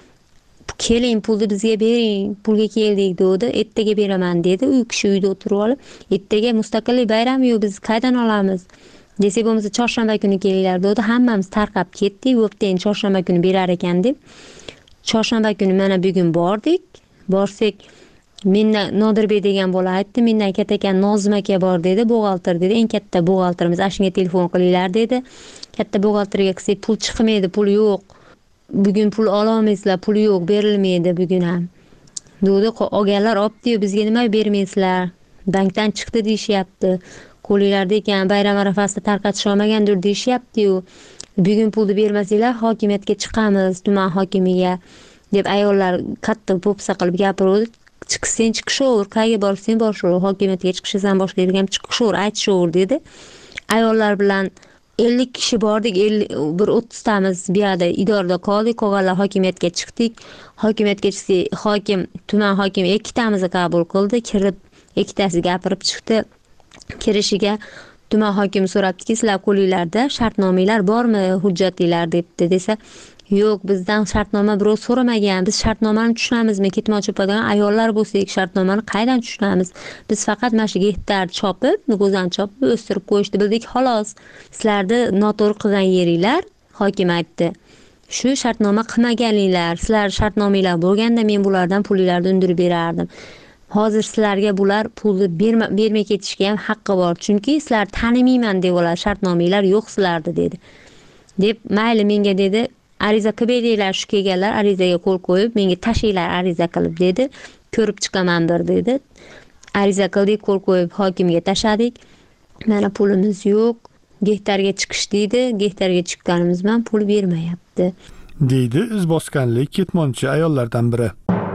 Keling, pulni bizga bering, pulga keldik dedi. Ertaga beraman dedi. U kishi uyda o'tirib olib, ertaga mustaqillik bayrami yo'q, biz qaydan olamiz? Desa bo'lmasa chorshanba kuni kelinglar dedi. Hammamiz tarqab ketdik. Bo'pti, chorshanba kuni berar ekan deb. Chorshanba kuni mana bugun bordik. Borsak, mendan Nodirbek degan bola aytdi, mendan katta ekan Nozim aka bor dedi, buxgalter dedi. Eng katta buxgalterimiz, ashunga telefon qilinglar dedi. Katta buxgalterga qilsak pul chiqmaydi, pul yo'q. Bugun pul ololmaysizlar, pul yo'q, berilmaydi bugun ham. Dedi, olganlar olibdi-yu, bizga nima bermaysizlar? Bankdan chiqdi deyishyapti. Qo'linglarda ekan, bayram arafasida tarqatish olmagandir deyishyapti-yu. Bugun pulni bermasanglar, hokimiyatga chiqamiz, tuman hokimiga deb ayollar katta po'pisa qilib gapirdi. Chiqsang chiqishaver, qayerga borsang borshaver, hokimiyatga chiqishasan boshlaydigan chiqishaver, aytishaver dedi. Ayollar bilan ellik kishi bordik, bir o'ttiztamiz bu yerda idorada qoldik, qolganlar hokimiyatga chiqdik. Hokimiyatga chiqsak, hokim, tuman hokimi ikkitamizni qabul qildi, kirib ikkitasi gapirib chiqdi. Kirishiga tuman hokimi so'rabdiki, sizlar qo'linglarda shartnomalar bormi, hujjatlar debdi. Desa, yo'q, bizdan shartnoma birov so'ramagan. Biz shartnomani tushunamizmi? Ketmon chopadigan ayollar bo'lsak, shartnomani qaydan tushunamiz? Biz faqat mana shu gektar chopib, go'zan chopib o'stirib qo'yishdi bildik, xolos. Sizlarni noto'g'ri qilgan yeringlar, hokim aytdi. Shu shartnoma qilmaganinglar, sizlar shartnomalar bo'lganda men bulardan pullarni undirib berardim. Hozir sizlarga bular pulni berma, bermay ketishga ham haqqi bor. Chunki sizlar tanimayman deb ular shartnomalar yo'q sizlarda dedi. Deb mayli menga dedi, ariza qilib beringlar, shu kelganlar arizaga qo'l qo'yib, menga tashinglar ariza qilib dedi. Ko'rib chiqaman bir dedi. Ariza qildik, qo'l qo'yib hokimga tashadik. Mana pulimiz yo'q. Gektarga chiqish deydi. Gektarga chiqqanimiz bilan pul bermayapti. deydi izboskanlik ketmonchi ayollardan biri.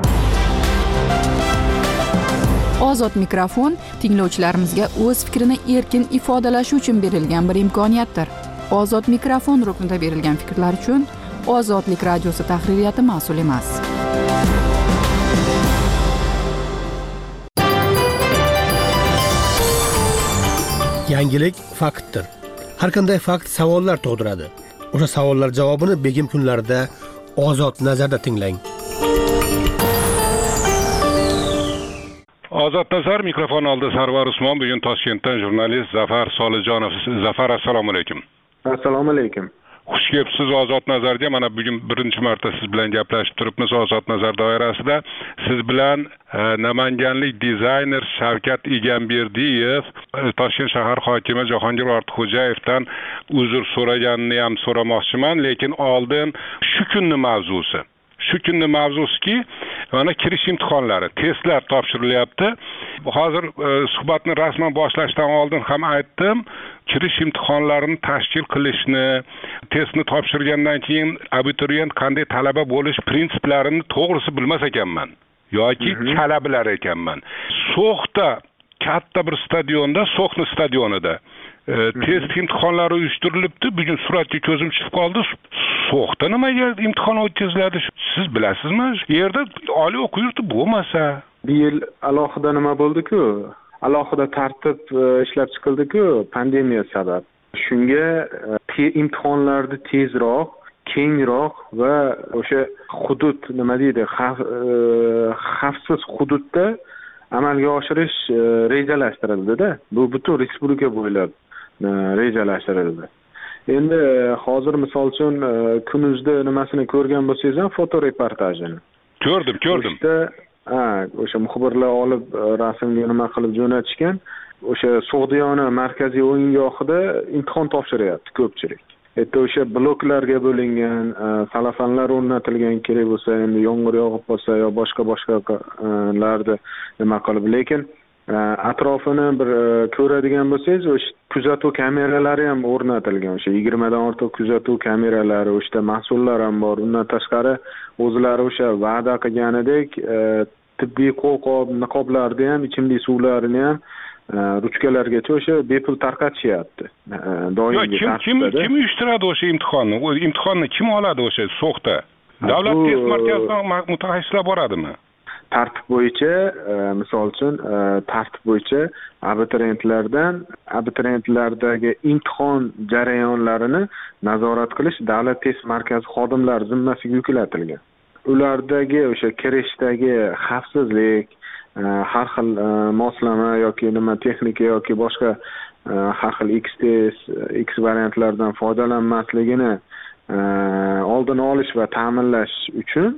Ozod mikrofon tinglovchilarimizga o'z fikrini erkin ifodalashi uchun berilgan bir imkoniyatdir. Ozod mikrofon ruknida berilgan fikrlar uchun Ozodlik radiosi tahririyati mas'ul emas. Yangilik faktdir. Har qanday fakt savollar tug'diradi. O'sha savollar javobini begim kunlarida Ozod nazarda tinglang. Ozod nazar mikrofon oldi Sarvar Usmon, bugun Toshkentdan jurnalist Zafar Solijonov. Zafar, assalomu alaykum. Assalomu alaykum. Xush kelibsiz Ozod nazarga. Mana bugun birinchi marta siz bilan gaplashib turibmiz Ozod nazar doirasida. Siz bilan e, namanganlik dizayner Shavkat Egamberdiyev Toshkent shahar hokimi Jahongir Ortiqxo'jayevdan uzr so'raganini ham so'ramoqchiman, lekin oldin shu kunning mavzusi. Shu kunning mavzusiki, mana kirish imtihonlari, testlar topshirilyapti. Hozir e, suhbatni rasman boshlashdan oldin ham aytdim, kirish imtihonlarini tashkil qilishni, testni topshirgandan keyin abituriyent qanday talaba bo'lish prinsiplarini to'g'risi bilmas ekanman yoki chala bilar ekanman. So'xda katta bir stadionda, So'xni stadionida e, test imtihonlari uyushtirilibdi. Bugun suratga ko'zim tushib qoldi. So'xda nimaga imtihon o'tkaziladi? Siz bilasizmi? Yerda oliy o'quv yurti bo'lmasa, Bu yil alohida nima bo'ldi-ku? alohida tartib ishlab chiqildi-ku, pandemiya sabab. Shunga imtihonlarni tezroq, kengroq va o'sha hudud nima deydi, xavfsiz hududda amalga oshirish rejalashtirildi-da. Bu butun respublika bo'ylab rejalashtirildi. Endi hozir misol uchun kunuzda nimasini ko'rgan bo'lsangiz ham fotoreportajini. Ko'rdim, ko'rdim. Ha, o'sha muxbirlar olib rasmga nima qilib jo'natishgan. O'sha Sog'diyona markaziy o'yingohida imtihon topshiryapti ko'pchilik. Endi o'sha bloklarga bo'lingan, salafanlar o'rnatilgan kerak bo'lsa, endi yomg'ir yog'ib qolsa yo boshqa boshqalarda nima qilib, lekin atrofini bir ko'radigan bo'lsangiz, o'sha kuzatuv kameralari ham o'rnatilgan. O'sha yigirma dan ortiq kuzatuv kameralari, o'sha mas'ullar ham bor. Undan tashqari o'zlari o'sha va'da qilganidek tibbiy qo'lqop, niqoblarni ham, ichimlik suvlarini ham ruchkalargacha o'sha bepul tarqatishyapti. Doimgi kim kim kim uyushtiradi o'sha imtihonni? O imtihonni kim oladi o'sha So'xda? Davlat test markazidan mutaxassislar boradimi? Tartib bo'yicha, misol uchun, tartib bo'yicha abituriyentlardan abituriyentlardagi imtihon jarayonlarini nazorat qilish davlat test markazi xodimlari zimmasiga yuklatilgan. Ulardagi o'sha kirishdagi xavfsizlik, har xil moslama yoki nima texnika yoki boshqa har xil X test, X variantlardan foydalanmasligini oldini olish va ta'minlash uchun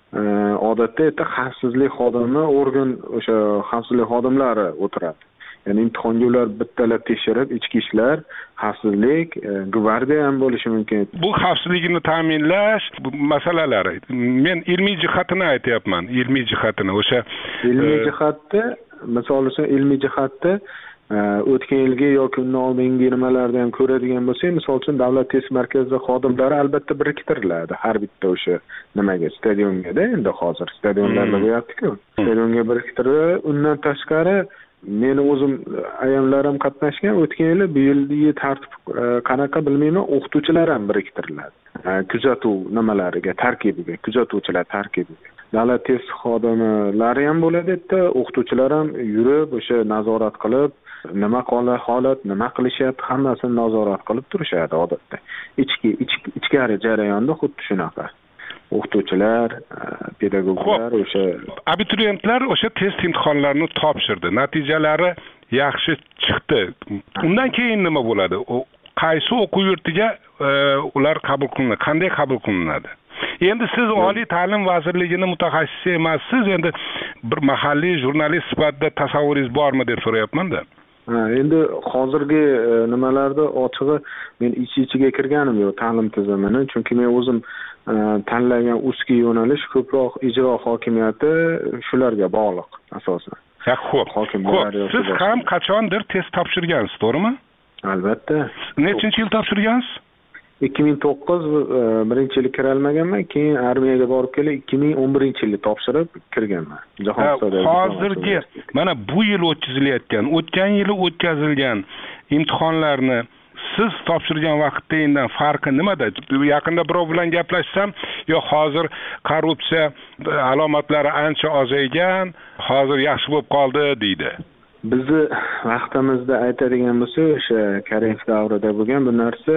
odatda esa xavfsizlik xodimi organ o'sha xavfsizlik xodimlari o'tiradi. Ya'ni imtihonga ular bittalab tekshirib, ichki ishlar, xavfsizlik, gvardiya ham bo'lishi mumkin. Bu xavfsizlikni ta'minlash masalalari. Men ilmiy jihatini aytyapman, ilmiy jihatini. O'sha ilmiy jihatda, misol uchun ilmiy jihatda o'tgan yilgi yoki undan oldingi nimalarni ham ko'radigan bo'lsak, misol uchun davlat test markazi xodimlari albatta biriktiriladi har bitta o'sha nimaga, stadionga-da, endi hozir stadionlarda bo'lyapti-ku. Stadionga biriktirib, undan tashqari meni o'zim ayamlarim qatnashgan, o'tgan yili, bu yilgi tartib qanaqa bilmayman, o'qituvchilar ham biriktiriladi. Kuzatuv nimalariga, tarkibiga, kuzatuvchilar tarkibiga. Davlat test xodimlari ham bo'ladi, o'qituvchilar ham yurib, o'sha nazorat qilib, nima qoldi holat, nima qilishyapti, hammasini nazorat qilib turishadi odatda. Ichki ichkari jarayonda xuddi shunaqa. O'qituvchilar, pedagoglar, o'sha abituriyentlar o'sha test imtihonlarini topshirdi. Natijalari yaxshi chiqdi. Undan keyin nima bo'ladi? Qaysi o'quv yurtiga ular qabul qilinadi? Qanday qabul qilinadi? Endi siz Oliy ta'lim vazirligining mutaxassisi emassiz, endi bir mahalliy jurnalist sifatida tasavvuringiz bormi deb so'rayapman-da. Endi hozirgi nimalarda ochig'i men ichi-ichiga kirganim yo'q ta'lim tizimini, chunki men o'zim tanlagan uzki yo'nalish ko'proq ijro hokimiyati shularga bog'liq asosan. Ha, xo'p. Siz ham qachondir test topshirgansiz, to'g'rimi? Albatta. Nechinchi yil topshirgansiz? ikki ming to'qqiz birinchi yili kira olmaganman, keyin armiyaga borib kelib ikki ming o'n birinchi yilda topshirib kirganman. Jahon iqtisodiyoti. Hozirgi mana bu yil o'tkazilayotgan, o'tgan yili o'tkazilgan imtihonlarni siz topshirgan vaqtdagidan farqi nimada? Yaqinda birov bilan gaplashsam, yo hozir korrupsiya alomatlari ancha ozaygan, hozir yaxshi bo'lib qoldi deydi. Bizni vaqtimizda aytadigan bo'lsa, o'sha Karimov davrida bo'lgan bu narsa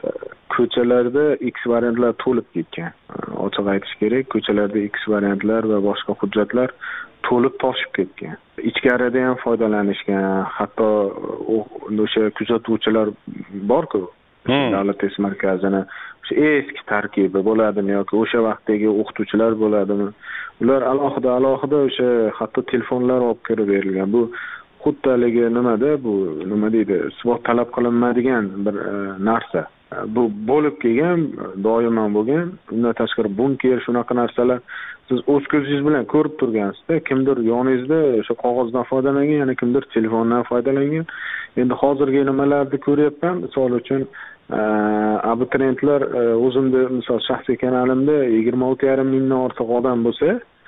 ko'chalarda X variantlar to'lib ketgan. Ochiq aytish kerak, ko'chalarda X variantlar va boshqa hujjatlar to'lib toshib ketgan. Ichkarida ham foydalanishgan, hatto o'sha kuzatuvchilar bor-ku, davlat test markazini o'sha eski tarkibi bo'ladimi yoki o'sha vaqtdagi o'qituvchilar bo'ladimi? Ular alohida alohida o'sha hatto telefonlar olib kirib berilgan. Bu xuddaligi nimada, bu nima deydi, isbot talab qilinmaydigan bir narsa. Bu bo'lib kelgan, doimo bo'lgan. Undan tashqari bunker shunaqa narsalar siz o'z ko'zingiz bilan ko'rib turgansizda, kimdir yoningizda o'sha qog'ozdan foydalangan, yana kimdir telefondan foydalangan. Endi hozirgi nimalarni ko'ryapman, misol uchun abituriyentlar, o'zimda misol shaxsiy kanalimda yigirma olti yarim mingdan ortiq odam bo'lsa,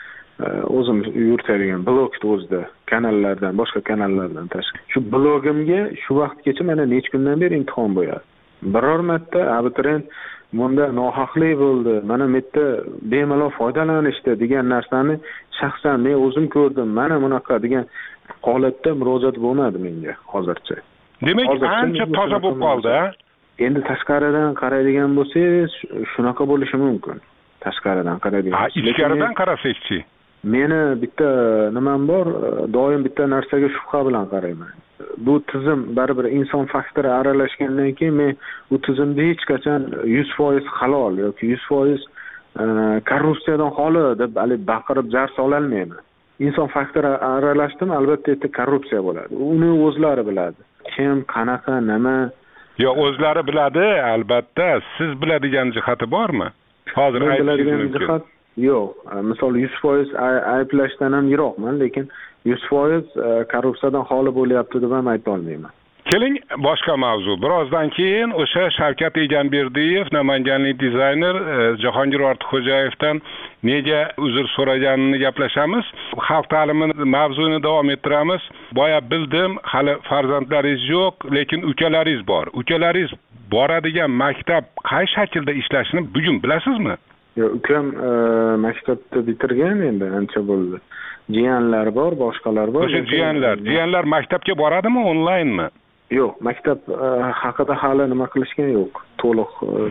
o'zim yuritadigan blogda o'zida kanallardan, boshqa kanallardan tashqari. Shu blogimga shu vaqtgacha mana necha kundan beri imtihon bo'lyapti. Biror marta abituriyent bunda nohaqlik bo'ldi, mana bu yerda bemalol foydalanishdi degan narsani shaxsan men o'zim ko'rdim, mana bunaqa degan holatda murojaat bo'lmadi menga hozircha. Demak, ancha toza bo'lib qoldi. Endi tashqaridan qaraydigan bo'lsangiz, shunaqa bo'lishi mumkin. Tashqaridan qaraydigan. Ha, ichkaridan qarasangchi. Meni bitta nimam bor, doim bitta narsaga shubha bilan qarayman. Bu tizim baribir inson faktori aralashgandan keyin men bu tizimda hech qachon yuz foiz halol yoki yuz foiz korrupsiyadan xoli deb hali baqirib jar sola olmayman. Inson faktori aralashdimi, albatta yerda korrupsiya bo'ladi. Uni o'zlari biladi. Kim, qanaqa, nima? Yo, o'zlari biladi, albatta. Siz biladigan jihati bormi? Hozir biladigan jihat yo'q. Misol yuz foiz ayblashdan ham yiroqman, lekin yuz foiz korrupsiyadan xoli bo'lyapti deb ham ayta olmayman. Keling, boshqa mavzu. Birozdan keyin o'sha Shavkat Egamberdiyev, namanganlik dizayner Jahongir Ortiqxo'jayevdan nega uzr so'raganini gaplashamiz. Xalq ta'limi mavzuni davom ettiramiz. Boya bildim, hali farzandlaringiz yo'q, lekin ukalaringiz bor. Ukalaringiz boradigan maktab qay shaklda ishlashini bugun bilasizmi? Yo'q, ukam maktabni bitirgan endi ancha bo'ldi. Jiyanlar bor, boshqalar bor. O'sha jiyanlar, jiyanlar maktabga boradimi, onlaynmi? Yo'q, maktab haqida hali nima qilishgan yo'q. To'liq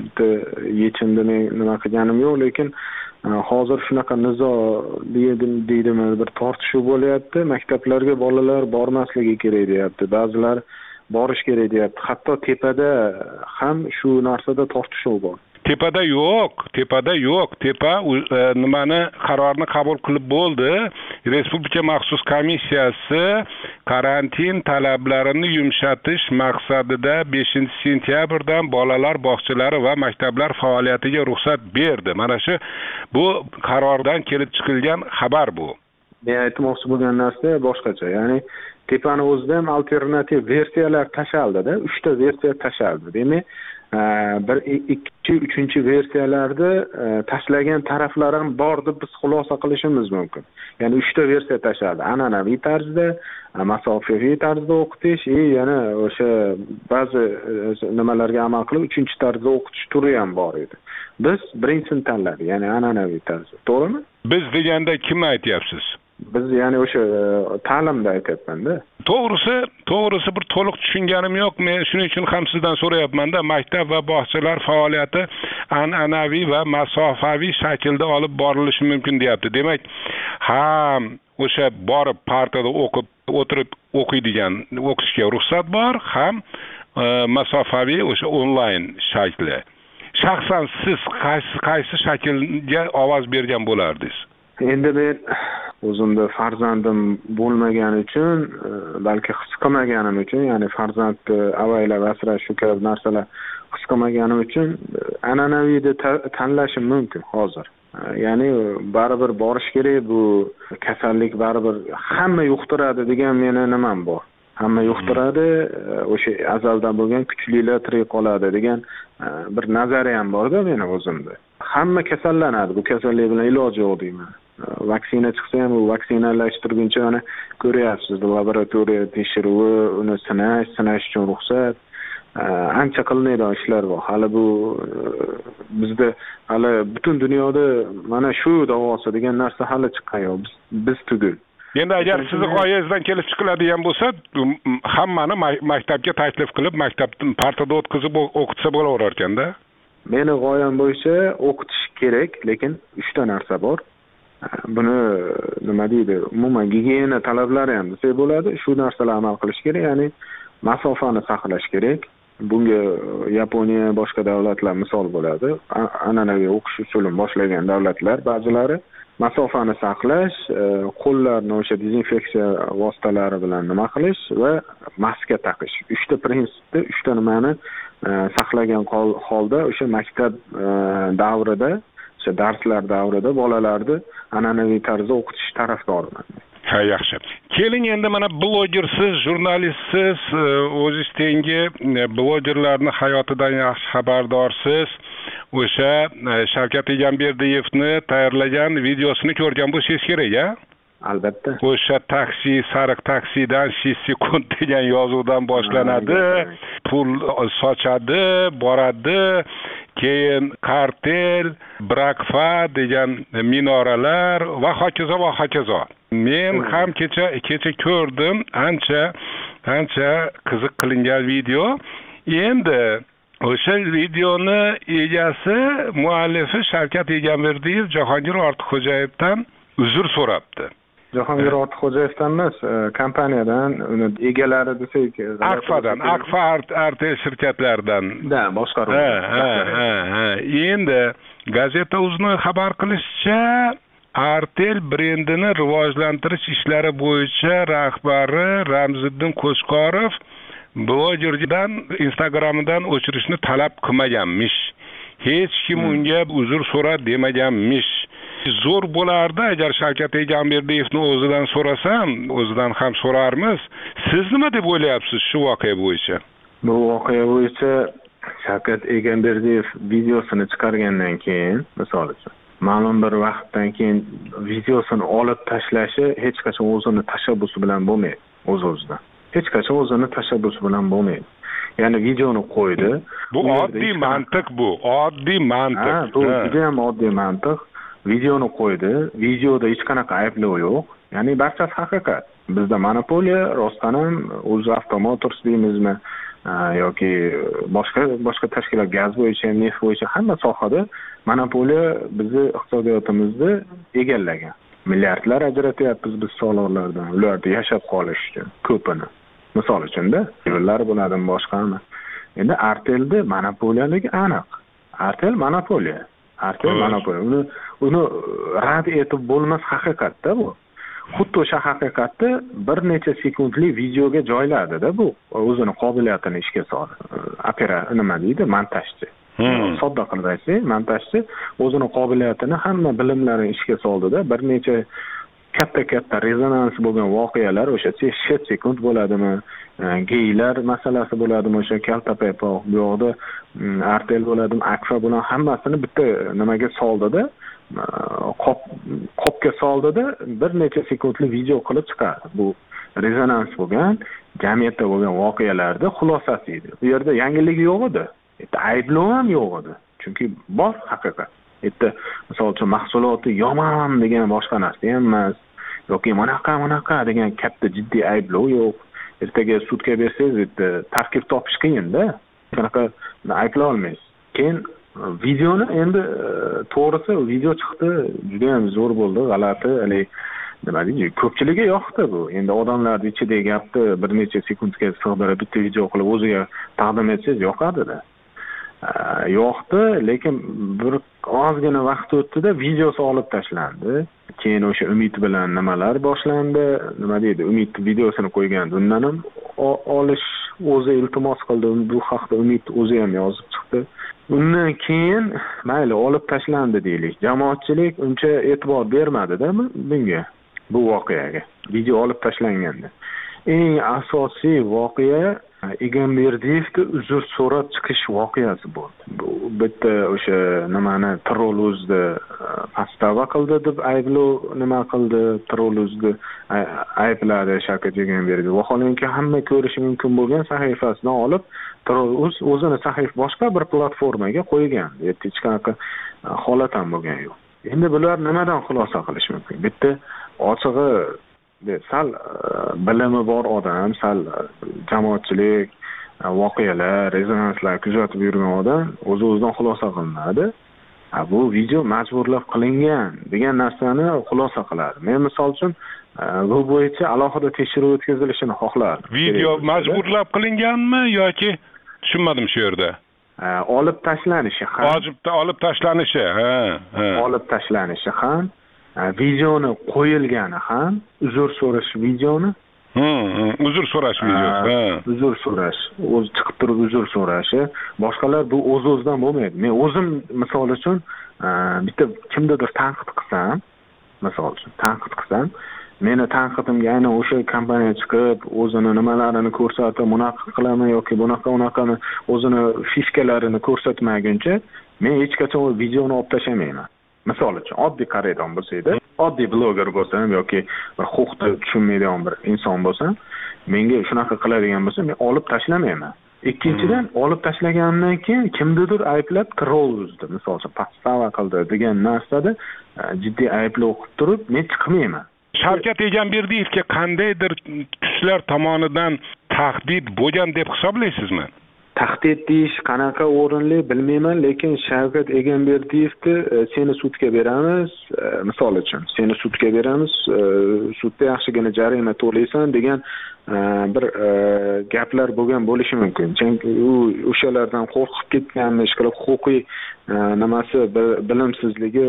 yechimda men nima qilganim yo'q, lekin hozir shunaqa nizo deydimi, bir tortishuv bo'lyapti. Maktablarga bolalar bormasligi kerak deyapti. Ba'zilar borish kerak deyapti. Hatto tepada ham shu narsada tortishuv bor. Tepada yo'q, tepada yo'q. Tepa nimani qarorni qabul qilib bo'ldi. Respublika maxsus komissiyasi karantin talablarini yumshatish maqsadida beshinchi sentyabrdan bolalar bog'chalari va maktablar faoliyatiga ruxsat berdi. Mana shu bu qarordan kelib chiqilgan xabar bu. Men aytmoqchi bo'lgan narsa boshqacha. Ya'ni tepani o'zida ham alternativ versiyalar tashaldi-da, uchta versiya tashaldi. Demak, bir ikki uchinchi versiyalarda tashlagan taraflar ham bor deb biz xulosa qilishimiz mumkin. Ya'ni uchta versiya tashladi. An'anaviy tarzda, masofaviy tarzda o'qitish, yana o'sha ba'zi nimalarga amal qilib uchinchi tarzda o'qitish turi ham bor edi. Biz birinchisini tanladik, ya'ni an'anaviy tarzda. To'g'rimi? Biz deganda kimni aytyapsiz? Biz ya'ni o'sha ta'limda aytyapman-da. To'g'risi, to'g'risi bir to'liq tushunganim yo'q. Men shuning uchun ham sizdan so'rayapman-da, maktab va bog'chalar faoliyati an'anaviy va masofaviy shaklda olib borilishi mumkin deyapti. Demak, ham o'sha borib partada o'qib o'tirib o'qiydigan o'qishga ruxsat bor, ham masofaviy o'sha onlayn shakli. Shaxsan siz qaysi qaysi shaklga ovoz bergan bo'lardingiz? Endi men o'zimda farzandim bo'lmagani uchun, balki his qilmaganim uchun, ya'ni farzandni avaylab asrash shu kabi narsalar his qilmaganim uchun an'anaviyni tanlashim mumkin hozir. Ya'ni baribir borish kerak, bu kasallik baribir hamma yuqtiradi degan meni nimam bor. Hamma yuqtiradi, o'sha azaldan bo'lgan kuchlilar tirik qoladi degan bir nazariyam bor-da meni o'zimda. Hamma kasallanadi, bu kasallik bilan iloji yo'q deyman. Vaksina chiqsa ham u vaksinalashtirguncha uni ko'ryapsiz, laboratoriya tekshiruvi, uni sinash, sinash uchun ruxsat ancha qilinadigan ishlar bor. Hali bu bizda hali butun dunyoda mana shu davosi degan narsa hali chiqqan yo'q. Biz, biz tugul. Endi agar sizni g'oyangizdan kelib chiqiladigan bo'lsa, hammani maktabga taklif qilib, maktabni partada o'tkazib o'qitsa bo'laverar ekanda. Meni g'oyam bo'yicha o'qitish kerak, lekin uchta narsa bor. Buni nima deydi, umuman gigiyena talablari ham desa bo'ladi. Shu narsalarga amal qilish kerak, ya'ni masofani saqlash kerak. Bunga Yaponiya, boshqa davlatlar misol bo'ladi. An'anaviy o'qish usulini boshlagan davlatlar ba'zilari masofani saqlash, qo'llarni o'sha dezinfeksiya vositalari bilan nima qilish va maska taqish. Uchta prinsipda, uchta nimani saqlagan holda o'sha maktab davrida, o'sha darslar davrida bolalarni an'anaviy tarzda o'qitish tarafdoriman. Ha, yaxshi. Keling endi mana blogersiz, jurnalistsiz, o'zingiz tengi blogerlarning hayotidan yaxshi xabardorsiz. O'sha Shavkat Egamberdiyevni tayyorlagan videosini ko'rgan bo'lsangiz kerak-a? Albatta. O'sha taksi, sariq taksidan besh sekund degan yozuvdan boshlanadi. Pul sochadi, boradi. keyin kartel, brakfa degan minoralar va hokazo va hokazo. Men ham kecha kecha ko'rdim, ancha ancha qiziq qilingan video. Endi o'sha videoni egasi, muallifi Shavkat Egamberdiyev Jahongir Ortiqxo'jayevdan uzr so'rabdi. Jahongir Ortiqxo'jayevdan emas, kompaniyadan, uni egalari desak, Akfadan, Akfa Artel shirkatlaridan. Da, boshqaruv. Ha, ha, ha, ha. Endi gazeta o'zining xabar qilishicha, Artel brendini rivojlantirish ishlari bo'yicha rahbari Ramziddin Qo'chqorov blogerdan Instagramidan o'chirishni talab qilmaganmish. Hech kim unga uzr so'ra demaganmish. Zo'r bo'lardi agar Shavkat Egamberdiyevni o'zidan so'rasam, o'zidan ham so'rarmiz. Siz nima deb o'ylayapsiz shu voqea bo'yicha? Bu voqea bo'yicha Shavkat Egamberdiyev videosini chiqargandan keyin, misol uchun, ma'lum bir vaqtdan keyin videosini olib tashlashi hech qachon o'zini tashabbusi bilan bo'lmaydi, o'z-o'zidan. Hech qachon o'zini tashabbusi bilan bo'lmaydi. Ya'ni videoni qo'ydi. Bu oddiy mantiq bu, oddiy mantiq. Ha, bu juda ham oddiy mantiq. Videoni qo'ydi. Videoda hech qanaqa ayblov yo'q. Ya'ni barchasi haqiqat. Bizda monopoliya, rostdan ham UzAuto Motors deymizmi yoki boshqa boshqa tashkilot gaz bo'yicha, neft bo'yicha hamma sohada monopoliya bizni iqtisodiyotimizni egallagan. Milliardlar ajratyapmiz biz soliqlardan, ularda yashab qolish uchun ko'pini. Misol uchun-da, yo'llar bo'ladimi, boshqami. Endi Artelda monopoliyaligi aniq. Artel monopoliya. Artel monopoliya. Uni uni rad etib bo'lmas haqiqatda bu. Xuddi o'sha haqiqatni bir necha sekundlik videoga joyladi-da bu. O'zini qobiliyatini ishga soldi. Opera nima deydi? Montajchi. Sodda qilib aytsak, montajchi o'zini qobiliyatini, hamma bilimlarini ishga soldi-da, bir necha katta-katta rezonans bo'lgan voqealar o'sha besh sekund bo'ladimi, geylar masalasi bo'ladimi, o'sha kaltapaypoq, bu yoqda Artel bo'ladimi, Akfa bilan hammasini bitta nimaga soldi-da, qop qopga soldi-da, bir necha sekundlik video qilib chiqardi. Bu rezonans bo'lgan, jamiyatda bo'lgan voqealarda xulosasi edi. Bu yerda yangilik yo'q edi. Bitta ayblov ham yo'q edi. Chunki bor haqiqat. Bitta misol uchun mahsuloti yomon degan boshqa narsa ham emas. Yoki bunaqa bunaqa degan katta jiddiy ayblov yo'q. Ertaga sudga bersangiz, bitta tarkib topish qiyin-da. Shunaqa ayblay olmaysiz. Keyin videoni endi to'g'risi video chiqdi, juda ham zo'r bo'ldi, g'alati, hali nima deydi, ko'pchiligiga yoqdi bu. Endi odamlarning ichidagi gapni bir necha sekundga sig'dirib bitta video qilib o'ziga taqdim etsangiz yoqadi-da. Yo'qdi, lekin bir ozgina vaqt o'tdi-da videosi olib tashlandi. Keyin o'sha Umid bilan nimalar boshlandi, nima deydi, Umid videosini qo'ygandi, undan ham olish o'zi iltimos qildi, bu haqda Umid o'zi ham yozib chiqdi. Undan keyin mayli olib tashlandi deylik. Jamoatchilik uncha e'tibor bermadi-da bunga, bu voqeaga. Video olib tashlanganda. Eng asosiy voqea Egamberdiyevga uzr so'rab chiqish voqeasi bo'ldi. Bu bitta o'sha nimani Trolluzda pastava qildi deb ayblov nima qildi, Trolluzda aybladi Shavkat Egamberdiyev. Vaholanki hamma ko'rishi mumkin bo'lgan sahifasidan olib Trolluz o'zini sahif boshqa bir platformaga qo'ygan. Hech qanaqa holat ham bo'lgan yo'q. Endi bular nimadan xulosa qilish mumkin? Bitta ochig'i sal bilimi bor odam, sal jamoatchilik, voqealar, rezonanslar kuzatib yurgan odam o'z-o'zidan xulosa qilinadi. Bu video majburlab qilingan degan narsani xulosa qiladi. Men misol uchun bu bo'yicha alohida tekshiruv o'tkazilishini xohlardim. Video majburlab qilinganmi yoki tushunmadim shu yerda. Olib tashlanishi ham. Hozirda olib tashlanishi, ha, ha. Olib tashlanishi ham. Videoni qo'yilgani ham, uzr so'rash videoni. Hmm, uzr so'rash videosi. Uzr so'rash, o'zi chiqib turib uzr so'rashi, boshqalar bu o'z-o'zidan bo'lmaydi. Men o'zim misol uchun bitta kimdadir tanqid qilsam, misol uchun tanqid qilsam, meni tanqidimga aynan o'sha kompaniya chiqib, o'zini nimalarini ko'rsatib, bunaqa qilaman yoki bunaqa unaqani o'zini fishkalarini ko'rsatmaguncha, men hech qachon o videoni olib tashlamayman. Misol uchun oddiy qaraydigan bo'lsa-da, oddiy bloger bo'lsam yoki bir huquqni tushunmaydigan bir inson bo'lsam, menga shunaqa qiladigan bo'lsa, men olib tashlamayman. ikkinchidan olib tashlagandan keyin kimnidir ayblab rol uzdi, misol uchun podstava qildi degan narsada jiddiy ayblov qilib turib men chiqmayman. Shavkat Egamberdiyevga qandaydir kuchlar tomonidan tahdid bo'lgan deb hisoblaysizmi? Tahdid deyish qanaqa o'rinli bilmayman, lekin Shavkat Egamberdiyevni seni sudga beramiz, misol uchun seni sudga beramiz, sudda yaxshigina jarima to'laysan degan bir gaplar bo'lgan bo'lishi mumkin. Chunki u o'shalardan qo'rqib ketganmi, ishqilib huquqiy nimasi bilimsizligi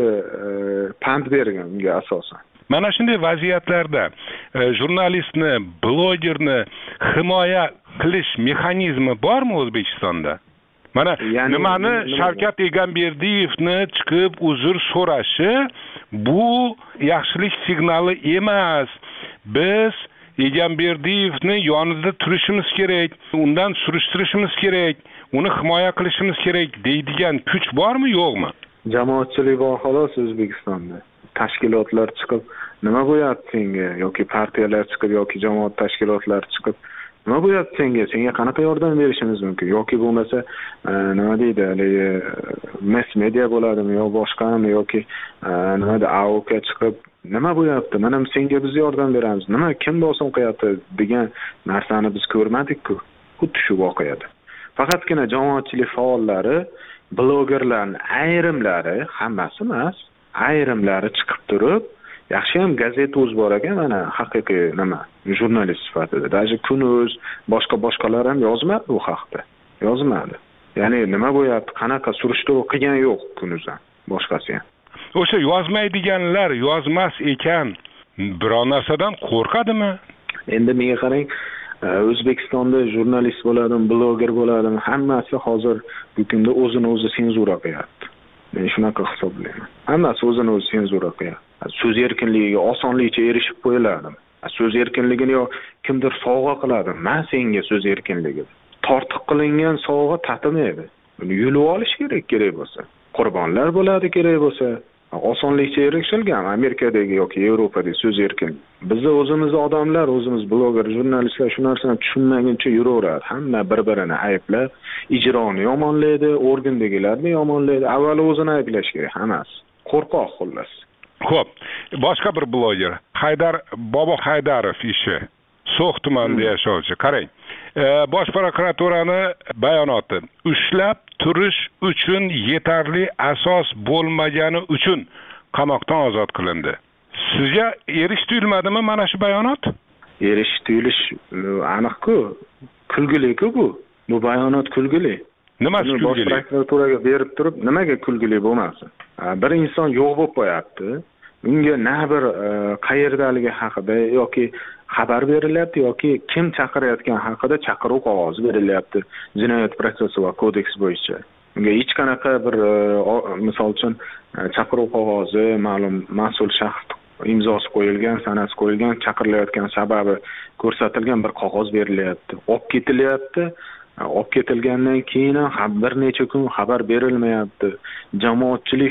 pand bergan unga asosan. Mana shunday vaziyatlarda jurnalistni, blogerni himoya qilish mexanizmi bormi O'zbekistonda? Mana nimani Shavkat Egamberdiyevni chiqib uzr so'rashi bu yaxshilik signali emas. Biz Egamberdiyevni yonida turishimiz kerak, undan surishtirishimiz kerak, uni himoya qilishimiz kerak deydigan kuch bormi, yo'qmi? Jamoatchilik bor xolos O'zbekistonda. Tashkilotlar chiqib nima bo'lyapti senga, yoki partiyalar chiqib yoki jamoat tashkilotlari chiqib nima bo'lyapti senga, senga qanaqa yordam berishimiz mumkin, yoki bo'lmasa nima deydi, haligi mass media bo'ladimi yo boshqami, yoki nima deydi, A O K chiqib nima bo'lyapti, mana senga biz yordam beramiz, nima kim bosim qilyapti degan narsani biz ko'rmadik-ku. Xuddi shu voqeada faqatgina jamoatchilik faollari, blogerlarning ayrimlari, hammasi emas, ayrimlari chiqib turib, yaxshi ham gazeta o'z bor ekan, mana haqiqiy nima jurnalist sifatida. Даже Kun.uz boshqa boshqalar ham yozmadi bu haqda. Yozmadi. Ya'ni nima bo'lyapti, qanaqa surishtiruv qilgan yo'q Kun.uz ham, boshqasi ham. O'sha yozmaydiganlar yozmas ekan, biror narsadan qo'rqadimi? Endi menga qarang, O'zbekistonda jurnalist bo'ladimi, bloger bo'ladimi, hammasi hozir bu kunda o'zini o'zi senzura qilyapti. Men shunaqa hisoblayman. Hammasi o'zini o'zi senzura qilyapti. So'z erkinligiga osonlikcha erishib qo'yiladi. So'z erkinligini yo kimdir sovg'a qiladi. Men senga so'z erkinligi. Tortiq qilingan sovg'a tatimaydi. Uni yulib olish kerak kerak bo'lsa. Qurbonlar bo'ladi kerak bo'lsa. Osonlikcha erishilgan Amerikadagi yoki Yevropadagi so'z erkinligi. Bizda o'zimiz odamlar, o'zimiz bloger, jurnalistlar shu narsani tushunmaguncha yuraveradi. Hamma bir-birini ayblab, ijroni yomonlaydi, organdagilarni yomonlaydi. Avval o'zini ayblash kerak hammasi. Qo'rqoq xullas. Xo'p, boshqa bir bloger, Haydar Bobo Haydarov ishi. So'x tumanida yashovchi. Qarang. Bosh prokuraturani bayonoti. Ushlab turish uchun yetarli asos bo'lmagani uchun qamoqdan ozod qilindi. Sizga erish tuyulmadimi mana shu bayonot? Erish tuyulish aniq-ku. Kulgili-ku bu. Bu bayonot kulgili. Nima kulgili? Bosh prokuraturaga berib turib, nimaga kulgili bo'lmasin? Bir inson yo'q bo'lib qo'yapti. Unga na bir qayerdaligi haqida yoki xabar berilyapti yoki kim chaqirayotgan haqida chaqiruv qog'ozi berilyapti Jinoyat protsessual kodeks bo'yicha. Unga hech qanaqa bir misol uchun chaqiruv qog'ozi, ma'lum mas'ul shaxs imzosi qo'yilgan, sanasi qo'yilgan, chaqirilayotgan sababi ko'rsatilgan bir qog'oz berilyapti. Olib ketilyapti. Olib ketilgandan keyin ham bir necha kun xabar berilmayapti. Jamoatchilik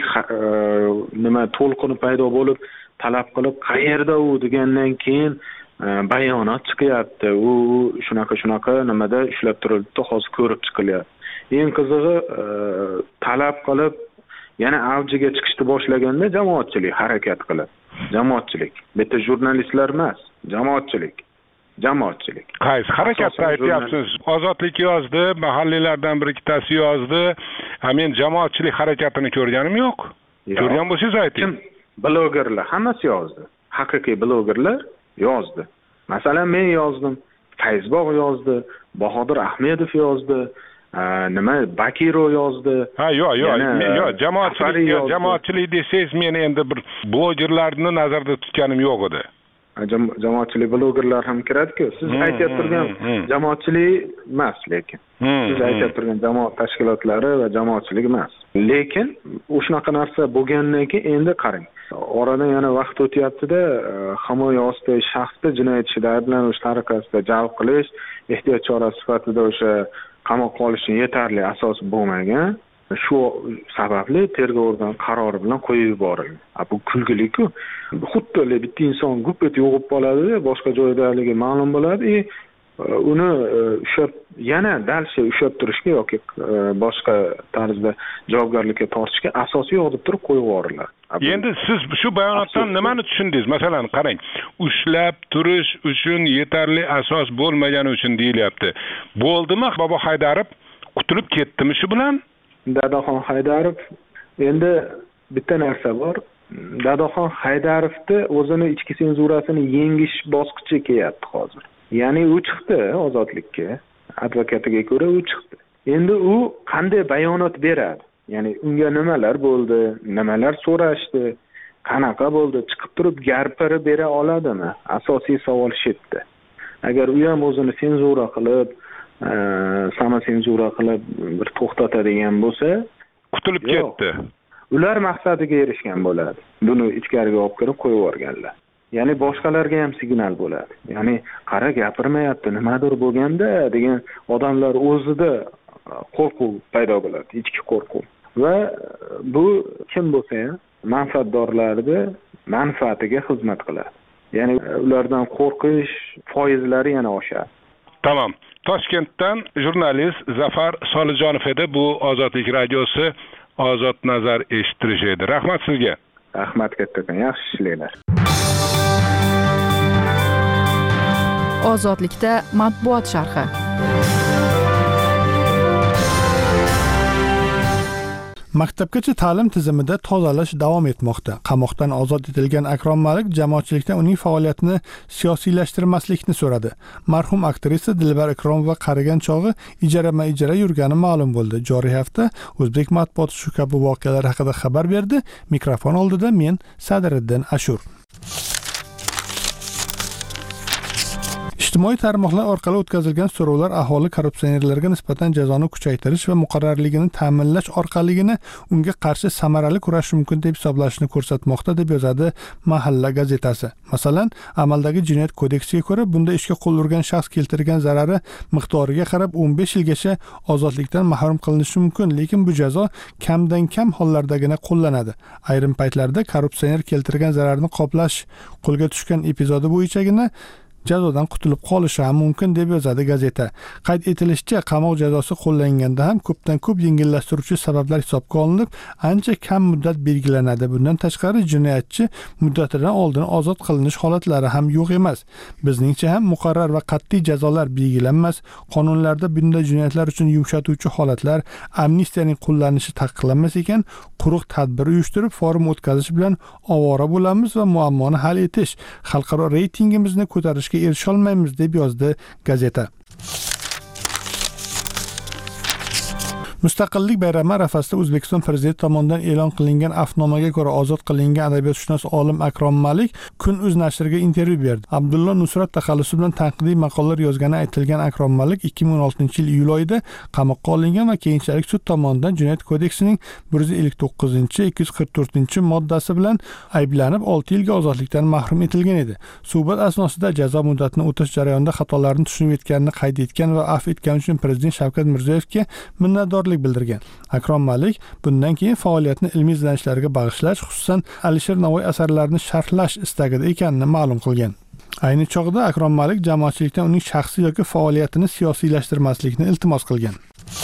nima to'lqini paydo bo'lib, talab qilib, qayerda u degandan keyin bayonot chiqyapti. U shunaqa shunaqa nimada ushlab turildi, hozir ko'rib chiqilyapti. Eng qizig'i talab qilib yana avjiga chiqishni boshlaganda jamoatchilik harakat qilib, jamoatchilik, bitta jurnalistlar emas, jamoatchilik jamoatchilik. Qaysi harakatda aytyapsiz? Ozodlik yozdi, mahalliylardan bir ikkitasi yozdi. Ha, men jamoatchilik harakatini ko'rganim yo'q. Ko'rgan bo'lsangiz ayting. Blogerlar hammasi yozdi. Haqiqiy blogerlar yozdi. Masalan, men yozdim, Fayzbog' yozdi, Bahodir Ahmedov yozdi, nima Bakirov yozdi. Ha, yo'q, yo'q, yo'q, jamoatchilik, jamoatchilik desangiz, men endi bir blogerlarni nazarda tutganim yo'q edi. Jamoatchilik blogerlar ham kiradi-ku. Siz aytib turgan jamoatchilik emas, lekin siz aytib turgan jamoat tashkilotlari va jamoatchilik emas. Lekin o'shunaqa narsa bo'lgandan keyin endi qarang. Oradan yana vaqt o'tyapti-da, himoya ostidagi shaxsni jinoyat ishida ayblanuvchi tariqasida jalb qilish, ehtiyot chorasi sifatida o'sha qamoqqa olishning yetarli asosi bo'lmagan. Shu sababli tergov organi qarori bilan qo'yib yuborilgan. Bu kulgili-ku. Xuddi bitta inson gup etib yo'qib qoladi, boshqa joydaligi ma'lum bo'ladi, uni ushlab yana dalshi ushlab turishga yoki boshqa tarzda javobgarlikka tortishga asos yo'q deb turib qo'yib yuboriladi. Endi siz shu bayonotdan nimani tushundingiz? Masalan, qarang, ushlab turish uchun yetarli asos bo'lmagani uchun deyilyapti. Bo'ldimi Bobo Haydarov qutulib ketdimi shu bilan? Dadaxon Haydarov endi bitta narsa bor. Dadaxon Haydarovni o'zini ichki senzurasini yengish bosqichi kelyapti hozir. Ya'ni u chiqdi ozodlikka, advokatiga ko'ra u chiqdi. Endi u qanday bayonot beradi? Ya'ni unga nimalar bo'ldi, nimalar so'rashdi, qanaqa bo'ldi, chiqib turib gapirib bera oladimi? Asosiy savol shu yerda. Agar u ham o'zini senzura qilib, sama senzura qilib bir to'xtatadigan bo'lsa, qutulib ketdi. Ular maqsadiga erishgan bo'ladi. Buni ichkariga olib kirib qo'yib yuborganlar. Ya'ni boshqalarga ham signal bo'ladi. Ya'ni qara gapirmayapti, nimadir bo'lganda degan odamlar o'zida qo'rquv paydo bo'ladi, ichki qo'rquv. Va bu kim bo'lsa ham manfaatdorlarning manfaatiga xizmat qiladi. Ya'ni ulardan qo'rqish foizlari yana oshadi. Tamam. Toshkentdan jurnalist Zafar Solijonov edi. Bu Ozodlik radiosi Ozod nazar eshittirish edi. Rahmat sizga. Rahmat kattakon. Yaxshi ishlaylar. Ozodlikda matbuot sharhi. Maktabgacha ta'lim tizimida tozalash davom etmoqda. Qamoqdan ozod etilgan Akrom Malik jamoatchilikdan uning faoliyatini siyosiylashtirmaslikni so'radi. Marhum aktrisa Dilbar Ikromova qarigan chog'i ijara-ijara yurgani ma'lum bo'ldi. Joriy hafta O'zbek matbuoti shu kabi voqealar haqida xabar berdi. Mikrofon oldida men Sadiriddin Ashur. Ijtimoiy tarmoqlar orqali o'tkazilgan so'rovlar aholi korrupsionerlarga nisbatan jazoni kuchaytirish va muqarrarligini ta'minlash orqaligini unga qarshi samarali kurashish mumkin deb hisoblashini ko'rsatmoqda, deb yozadi Mahalla gazetasi. Masalan, amaldagi jinoyat kodeksiga ko'ra bunda ishga qo'l urgan shaxs keltirgan zarari miqdoriga qarab o'n besh yilgacha ozodlikdan mahrum qilinishi mumkin, lekin bu jazo kamdan kam hollardagina qo'llanadi. Ayrim paytlarda korrupsioner keltirgan zararni qoplash qo'lga tushgan epizodi bo'yichagina jazodan qutulib qolishi ham mumkin, deb yozadi gazeta. Qayd etilishicha, qamoq jazosi qo'llanganda ham ko'pdan ko'p yengillashtiruvchi sabablar hisobga olinib, ancha kam muddat belgilanadi. Bundan tashqari jinoyatchi muddatidan oldin ozod qilinish holatlari ham yo'q emas. Bizningcha ham muqarrar va qat'iy jazolar belgilanmas, qonunlarda bunday jinoyatlar uchun yumshatuvchi holatlar, amnistiyaning qo'llanishi taqiqlanmas ekan, quruq tadbir uyushtirib, forum o'tkazish bilan ovora bo'lamiz va muammoni hal etish, xalqaro reytingimizni ko'tarishga erisha olmaymiz, deb yozdi gazeta. Mustaqillik bayrami arafasida O'zbekiston prezidenti tomonidan e'lon qilingan afnomaga ko'ra ozod qilingan adabiyotshunos olim Akrom Malik Kun.uz nashriga intervyu berdi. Abdullo Nusrat taxallusi bilan tanqidiy maqolalar yozgani aytilgan Akrom Malik ikki ming o'n oltinchi yil iyul oyida qamoqqa olingan va keyinchalik sud tomonidan Jinoyat kodeksining bir yuz ellik to'qqizinchi ikki yuz qirq to'rtinchi moddasi bilan ayblanib olti yilga ozodlikdan mahrum etilgan edi. Suhbat asnosida jazo muddatini o'tash jarayonida xatolarni tushunib yetganini qayd etgan va afv etgani uchun prezident Shavkat Mirziyoyevga minnatdorlik bildirgan. Akrom Malik bundan keyin faoliyatini ilmiy izlanishlarga bag'ishlash, xususan Alisher Navoiy asarlarini sharhlash istagida ekanini ma'lum qilgan. Ayni chog'da Akrom Malik jamoatchilikdan uning shaxsiy yoki faoliyatini siyosiylashtirmaslikni iltimos qilgan.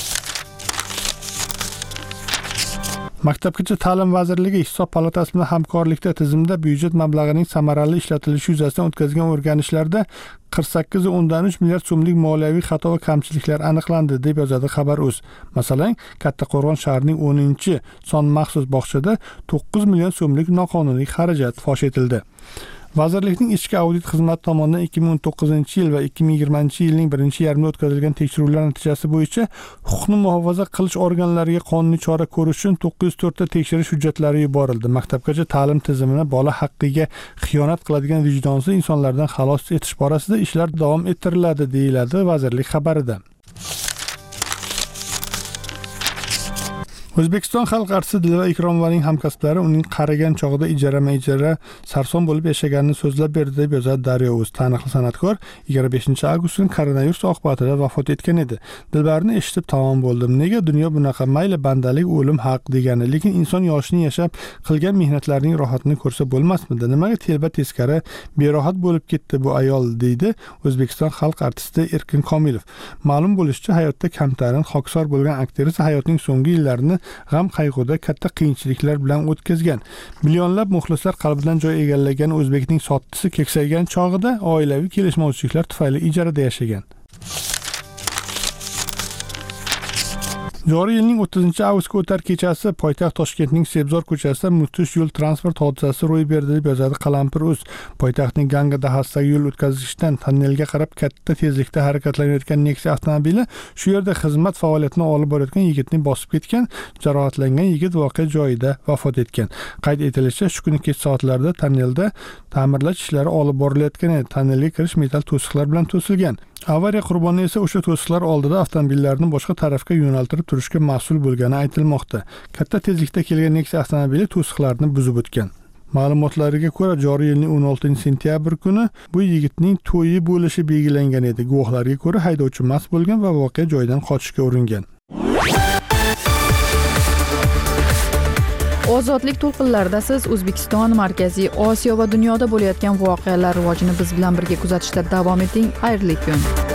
Maktabgacha ta'lim vazirligi Hisob palatasi bilan hamkorlikda tizimda byudjet mablag'ining samarali ishlatilishi yuzasidan o'tkazgan o'rganishlarda qirq sakkiz nuqta o'ndan uch milliard so'mlik moliyaviy xato va kamchiliklar aniqlandi, deb yozadi Xabar.uz. Masalan, Kattaqo'rg'on shahrining o'ninchi son maxsus bog'chada to'qqiz million so'mlik noqonuniy xarajat fosh etildi. Vazirlikning ichki audit xizmati tomonidan ikki ming o'n to'qqizinchi yil va ikki ming yigirmanchi yilning birinchi yarmida o'tkazilgan tekshiruvlar natijasi bo'yicha huquqni muhofaza qilish organlariga qonuniy chora ko'rish uchun to'qqiz yuz to'rt ta tekshirish hujjatlari yuborildi. Maktabgacha ta'lim tizimini bola haqqiga xiyonat qiladigan vijdonsiz insonlardan xalos etish borasida ishlar davom ettiriladi, deyiladi vazirlik xabarida. O'zbekiston xalq artisti Dilba Ikromovaning hamkasblari uning qarigan chog'ida ijarama-ijara sarson bo'lib yashaganini so'zlab berdi deb yozadi Daryo.uz. Taniqli san'atkor yigirma beshinchi avgust kuni koronavirus oqibatida vafot etgan edi. Dilbarni eshitib tamom bo'ldim. Nega dunyo bunaqa? Mayli bandalik, o'lim haq degani, lekin inson yoshini yashab qilgan mehnatlarining rohatini ko'rsa bo'lmasmidi? Nimaga telba teskari berohat bo'lib ketdi bu ayol, deydi O'zbekiston xalq artisti Erkin Komilov. Ma'lum bo'lishicha, hayotda kamtarin, xokisor bo'lgan aktrisa hayotning so'nggi yillarini g'am qayg'uda katta qiyinchiliklar bilan o'tkazgan. Millionlab muxlislar qalbidan joy egallagan o'zbekning sottisi keksaygan chog'ida oilaviy kelishmovchiliklar tufayli ijarada yashagan. Joriy yilning o'ttizinchi avgustga o'tar kechasi poytaxt Toshkentning Sebzor ko'chasida mudhish yo'l transport hodisasi ro'y berdi deb yozadi Qalampir.uz. Poytaxtning Ganga dahasidagi yo'l o'tkazgichdan tonnelga qarab katta tezlikda harakatlanayotgan Nexia avtomobili shu yerda xizmat faoliyatini olib borayotgan yigitni bosib ketgan. Jarohatlangan yigit voqea joyida vafot etgan. Qayd etilishicha, shu kuni kech soatlarda tonnelda ta'mirlash ishlari olib borilayotgan edi. Tonnelga kirish metall to'siqlar bilan to'silgan. Avariya qurboni esa o'sha to'siqlar oldida avtomobillarni boshqa tarafga yo'naltirib turishga mas'ul bo'lgani aytilmoqda. Katta tezlikda kelgan Nexia avtomobili to'siqlarni buzib o'tgan. Ma'lumotlarga ko'ra, joriy yilning o'n oltinchi sentyabr kuni bu yigitning to'yi bo'lishi belgilangan edi. Guvohlarga ko'ra, haydovchi mast bo'lgan va voqea joyidan qochishga uringan. Ozodlik to'lqinlarida siz O'zbekiston, Markaziy Osiyo va dunyoda bo'layotgan voqealar rivojini biz bilan birga kuzatishda davom eting. Xayrli kun.